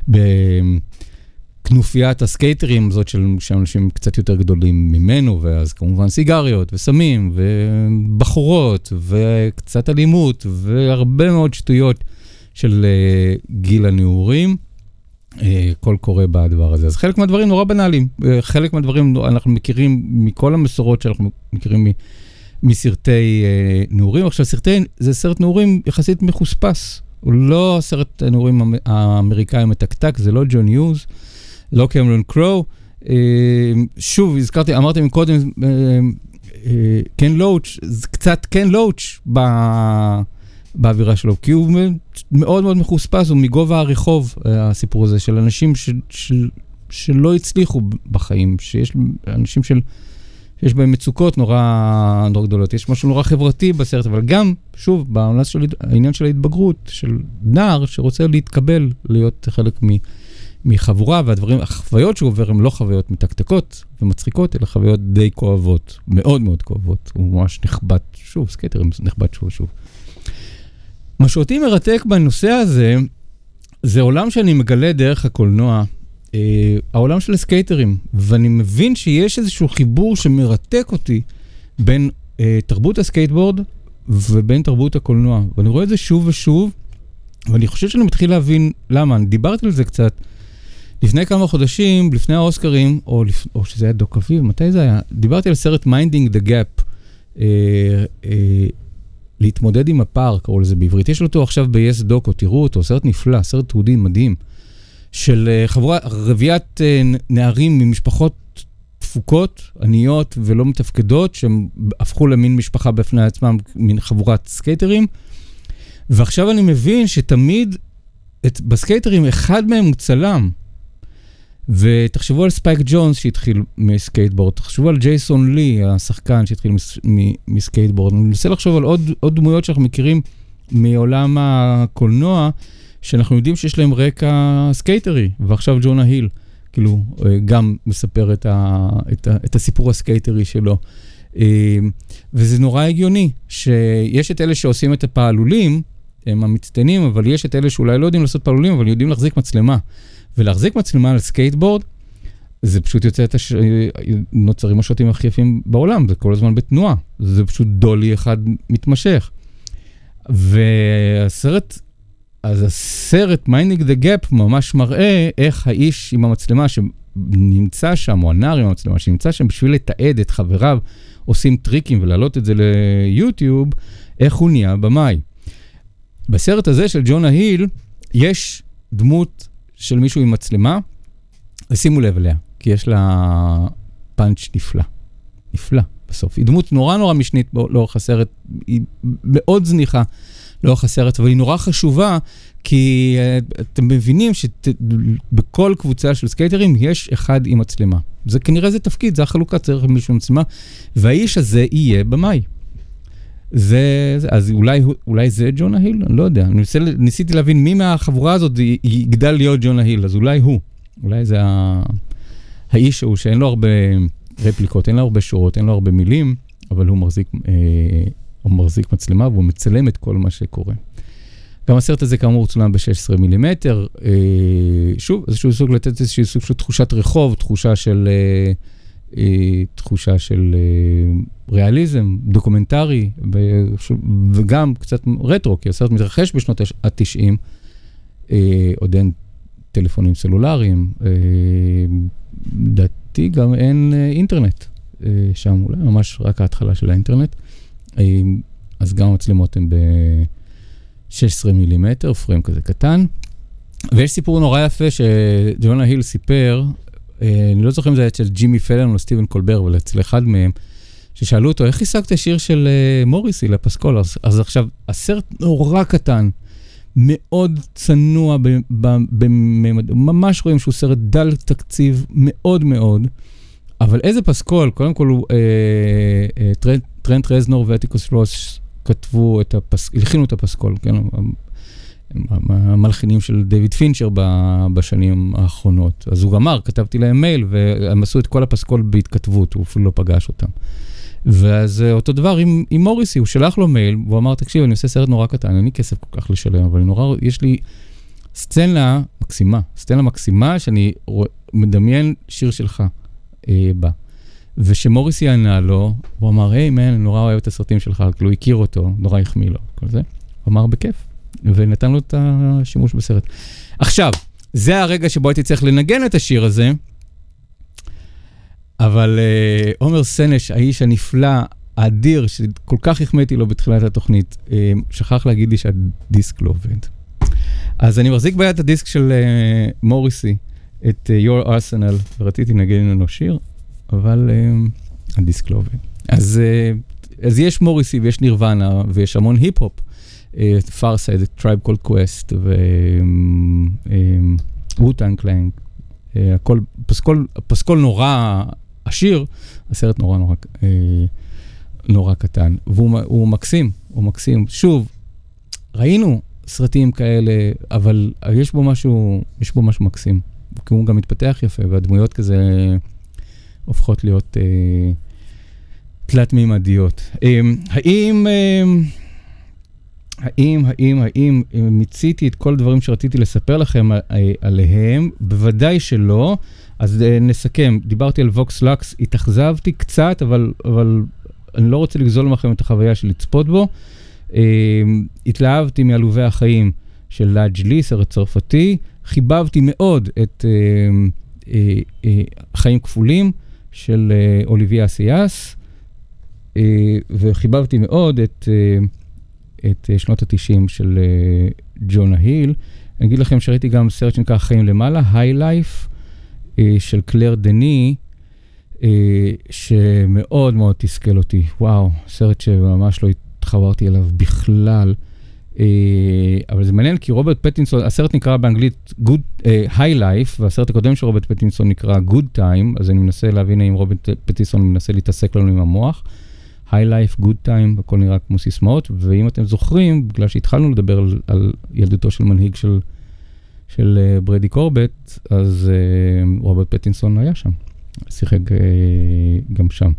בכנופיית הסקייטרים, זאת של אנשים קצת יותר גדולים ממנו, ואז כמובן סיגריות וסמים ובחורות וקצת אלימות והרבה מאוד שטויות של גיל הנעורים. כל קורה בדבר הזה. אז חלק מהדברים נורא בנאליים, חלק מהדברים אנחנו מכירים מכל המסורות שאנחנו מכירים מסרטי נעורים. עכשיו, זה סרט נעורים יחסית מחוספס, הוא לא סרט נעורים האמריקאי מתקתק, זה לא ג'ון יוז, לא קמרון קרו. שוב, אמרתי מקודם, קן לואוץ', זה קצת קן לואוץ' באווירה שלו, כי הוא מאוד מאוד מחוספס, הוא מגובה הרחוב, הסיפור הזה של אנשים שלא הצליחו בחיים, שיש אנשים שיש בהם מצוקות נורא גדולות, יש משהו נורא חברתי בסרט, אבל גם, שוב, העניין של ההתבגרות, של נער שרוצה להתקבל, להיות חלק מחבורה, החוויות שהוא עובר הן לא חוויות מתקתקות ומצחיקות, אלא חוויות די כואבות, מאוד מאוד כואבות, הוא ממש נחבט, שוב, סקייטרים נחבט שוב. מה שאותי מרתק בנושא הזה, זה עולם שאני מגלה דרך הקולנוע, העולם של הסקייטרים, ואני מבין שיש איזשהו חיבור שמרתק אותי בין תרבות הסקייטבורד ובין תרבות הקולנוע, ואני רואה את זה שוב ושוב, ואני חושב שאני מתחיל להבין למה. אני דיברתי על זה קצת לפני כמה חודשים, לפני האוסקרים, או שזה היה דוק אביב, מתי זה היה? דיברתי על סרט Minding the Gap, להתמודד עם הפער, קראו לזה בעברית. יש לו אותו עכשיו ב-yes דוקו, תראו אותו, סרט נפלא, סרט תעודי מדהים, של רביית נערים ממשפחות תפוקות, עניות ולא מתפקדות, שהם הפכו למין משפחה בפני עצמם, מין חבורת סקייטרים, ועכשיו אני מבין שתמיד בסקייטרים אחד מהם הוא צלם, ותחשבו על ספייק ג'ונס שהתחיל מסקייטבורד, תחשבו על ג'ייסון לי, השחקן שהתחיל מסקייטבורד, אני מנסה לחשוב על עוד דמויות שאנחנו מכירים, מעולם הקולנוע, שאנחנו יודעים שיש להם רקע סקייטרי, ועכשיו ג'ונה היל, כאילו, גם מספר את הסיפור הסקייטרי שלו. וזה נורא הגיוני, שיש את אלה שעושים את הפעלולים, הם המצטיינים, אבל יש את אלה שאולי לא יודעים לעשות פעלולים, אבל יודעים להחזיק מצלמה. ולהחזיק מצלמה על סקייטבורד, זה פשוט יוצא נוצרים השוטים הכי יפים בעולם, זה כל הזמן בתנועה. זה פשוט דולי אחד מתמשך. והסרט, אז הסרט Minding the Gap ממש מראה איך האיש עם המצלמה שנמצא שם, או הנער עם המצלמה שנמצא שם, בשביל לתעד את חבריו, עושים טריקים ולהעלות את זה ליוטיוב, איך הוא נהיה במאי. בסרט הזה של ג'ונה היל, יש דמות של מישהו עם מצלמה, ושימו לב אליה, כי יש לה פאנץ' נפלא. נפלא בסוף. היא דמות נורא נורא משנית לאורך הסרט, היא מאוד זניחה לאורך הסרט, אבל היא נורא חשובה, כי אתם מבינים שבכל קבוצה של סקייטרים יש אחד עם מצלמה. זה כנראה זה תפקיד, זה החלוקה, צריך מישהו עם מצלמה, והאיש הזה יהיה במאי. אז אולי זה ג'ונה היל? אני לא יודע. ניסיתי להבין מי מהחבורה הזאת יגדל להיות ג'ונה היל, אז אולי הוא. אולי זה האיש הוא שאין לו הרבה רפליקות, אין לו הרבה שורות, אין לו הרבה מילים, אבל הוא מחזיק מצלמה והוא מצלם את כל מה שקורה. גם הסרט הזה כאמור צולם ב-16 מילימטר, שוב, איזשהו סוג לתת איזשהו סוג של תחושת רחוב, תחושה של ריאליזם, דוקומנטרי, וגם קצת רטרו, כי הסרט מתרחש בשנות ה-90, עוד אין טלפונים סלולריים, דעתי גם אין אינטרנט שם, אולי ממש רק ההתחלה של האינטרנט, אז גם המצלמות הן ב-16 מילימטר, פריים כזה קטן, ויש סיפור נורא יפה שג'ונה היל סיפר, אני לא זוכר אם זה היה של ג'ימי פלן או סטיבן קולבר, אבל אצל אחד מהם, ששאלו אותו, איך השגת שיר של מוריסי לפסקול? אז עכשיו, הסרט נורא קטן, מאוד צנוע, ממש רואים שהוא סרט דל תקציב מאוד מאוד, אבל איזה פסקול, קודם כל הוא, טרנט רזנור ואתיקוס רוס כתבו הלחינו את הפסקול, כן? המלחינים של דיוויד פינצ'ר בשנים האחרונות. אז הוא אמר, כתבתי להם מייל, והם עשו את כל הפסקול בהתכתבות, הוא אפילו לא פגש אותם. ואז אותו דבר עם מוריסי, הוא שלח לו מייל, והוא אמר, תקשיב, אני עושה סרט נורא קטן, אין לי כסף כל כך לשלם, אבל יש לי סצנה מקסימה, שאני מדמיין שיר שלך בה. ושמוריסי ענה לו, הוא אמר, היי, מן, אני נורא אוהב את הסרטים שלך, כאילו הכיר אותו, נורא החמיא לו, כל זה. הוא אמר, בכיף. ונתן לו את השימוש בסרט. עכשיו, זה הרגע שבו הייתי צריך לנגן את השיר הזה, אבל עומר סנש, האיש הנפלא, האדיר, שכל כך החמאתי לו בתחילת התוכנית, שכח להגיד לי שהדיסק לא עובד. אז אני מחזיק ביד את הדיסק של מוריסי, את Your Arsenal, ורציתי לנגן ממנו שיר, אבל הדיסק לא עובד. אז יש מוריסי ויש נירוונה, ויש המון היפ-הופ, פארסייד, טרייב קולד קווסט ווטנג קלנג, הכל פסקול נורא עשיר, הסרט נורא קטן, והוא מקסים, שוב, ראינו סרטים כאלה, אבל יש בו משהו מקסים, כי הוא גם מתפתח יפה, והדמויות כזה הופכות להיות תלת מימדיות. האם מיציתי את כל הדברים שרציתי לספר לכם עליהם? בוודאי שלא. אז נסכם. דיברתי על ווקס לקס, התאכזבתי קצת, אבל אני לא רוצה לגזול לכם את החוויה של לצפות בו. התלהבתי מעלובי החיים של לאג' לי, סרט צרפתי. חיבבתי מאוד את חיים כפולים של אוליביה אסיאס, וחיבבתי מאוד את שנות ה-90 של ג'ונה היל. אני אגיד לכם שראיתי גם סרט שנקרא חיים למעלה, היי לייף, של קלר דני, שמאוד מאוד תסכל אותי. וואו, סרט שממש לא התחברתי אליו בכלל. אבל זה מעניין כי רוברט פטינסון, הסרט נקרא באנגלית היי לייף, והסרט הקודם של רוברט פטינסון נקרא גוד טיים, אז אני מנסה להבין אם רוברט פטינסון מנסה להתעסק לנו עם המוח. high life, good time, הכל נראה כמו סיסמאות, ואם אתם זוכרים, בגלל שהתחלנו לדבר על ילדותו של מנהיג של ברדי קורבט, אז רוברט פטינסון היה שם, שיחק גם שם.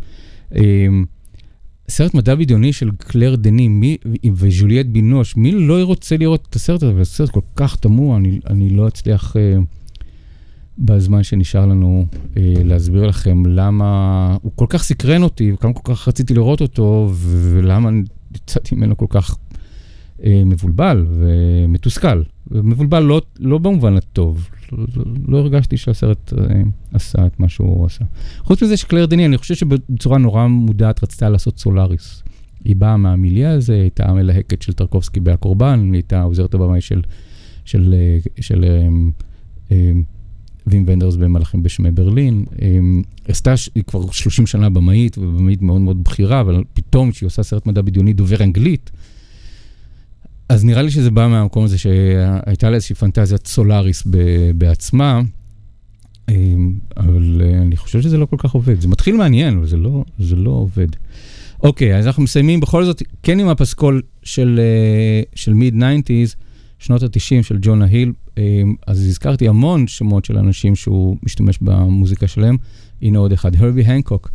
סרט מדע בדיוני של קלר דני וז'וליאט בינוש, מי לא רוצה לראות את הסרט הזה? הסרט כל כך תמוה, אני לא אצליח בזמן שנשאר לנו להסביר לכם למה הוא כל כך סקרן אותי, וכמה כל כך רציתי לראות אותו, ולמה יצאתי ממנו כל כך מבולבל ומתוסכל. מבולבל לא במובן הטוב, לא הרגשתי שהסרט עשה את מה שהוא עשה. חוץ מזה שקלר דני, אני חושב שבצורה נורא מודעת רצתה לעשות סולאריס. היא באה מהמיליה הזה, הייתה המלהקת של טרקובסקי בהקורבן, היא הייתה עוזרת הבמאי של וים ונדרס במלאכים בשמי ברלין. עשתה, היא כבר 30 שנה במאית, ובמאית מאוד מאוד בכירה, אבל פתאום שהיא עושה סרט מדע בדיוני דובר אנגלית, אז נראה לי שזה בא מהמקום הזה שהייתה לה איזושהי פנטזיית סולאריס בעצמה, אבל אני חושב שזה לא כל כך עובד. זה מתחיל מעניין, אבל זה לא עובד. אוקיי, אז אנחנו מסיימים בכל זאת, כן עם הפסקול של מיד-90s, שנות ה-90 של ג'ונה היל, אז הזכרתי המון שמות של אנשים שהוא משתמש במוזיקה שלהם. הנה עוד אחד, הרבי הנקוק.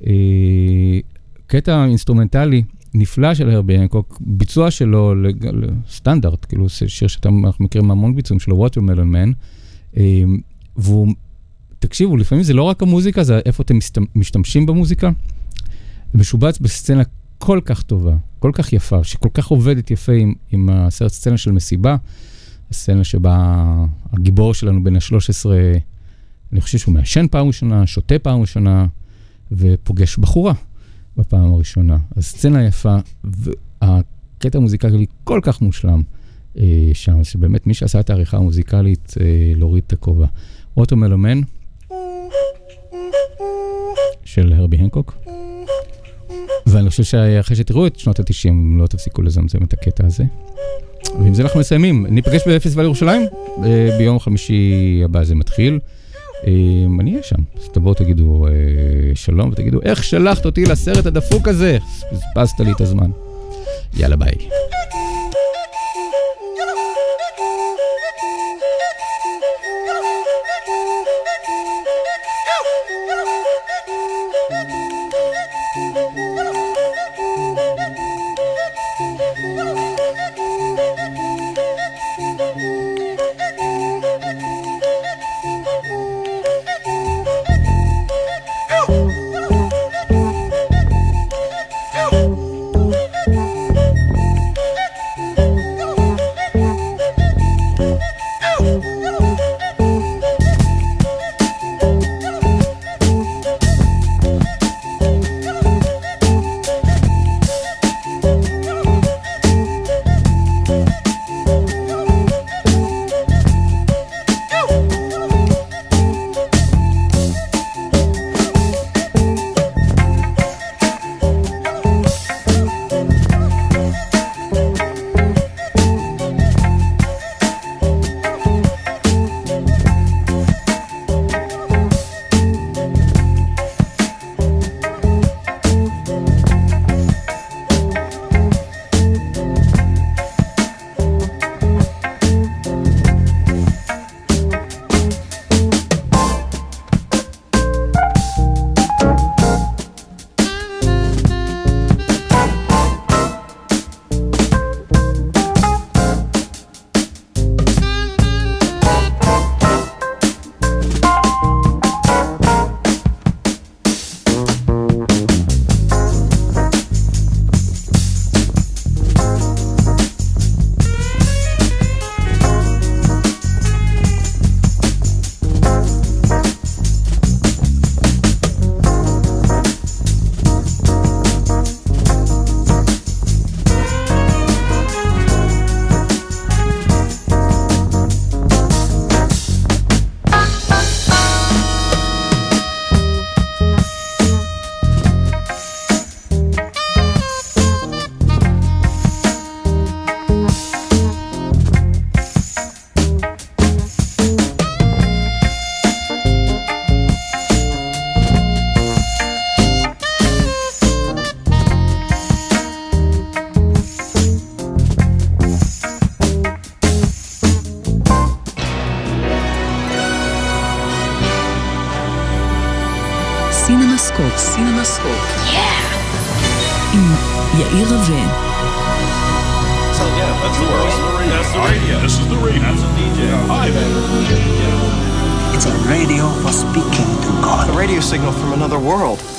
קטע אינסטרומנטלי נפלא של הרבי הנקוק, ביצוע שלו לסטנדרט, כאילו שיר שאנחנו מכירים המון ביצועים שלו, Watermelon Man, והוא, תקשיבו, לפעמים זה לא רק המוזיקה, זה איפה אתם משתמשים במוזיקה, משובץ בסצנה כל כך טובה, כל כך יפה, שכל כך עובדת יפה עם הסרט סצנה של מסיבה, הסצנה שבה הגיבור שלנו בין ה-13, אני חושב שהוא מעשן פעם ראשונה, שותה פעם ראשונה, ופוגש בחורה בפעם הראשונה. אז סצנה יפה, והקטע המוזיקלי כל כך מושלם שם, שבאמת מי שעשה את העריכה המוזיקלית להוריד את הכובע. Watermelon Man של הרבי הנקוק. ואני חושב שאחרי שתראו את שנות ה-90, לא תפסיקו לזמזם את הקטע הזה. ועם זה אנחנו מסיימים. ניפגש בפסטיבל ירושלים, ביום חמישי הבא זה מתחיל. אני אהיה שם. אז תבואו תגידו שלום ותגידו, איך שלחת אותי לסרט הדפוק הזה? בזבזת לי את הזמן. יאללה ביי. סינמסקופ. סינמסקופ. עם יאיר רווה. So yeah, that's the world. That's the radio. This is the radio. That's a DJ. Hi, man. It's a radio for speaking to God. A radio signal from another world.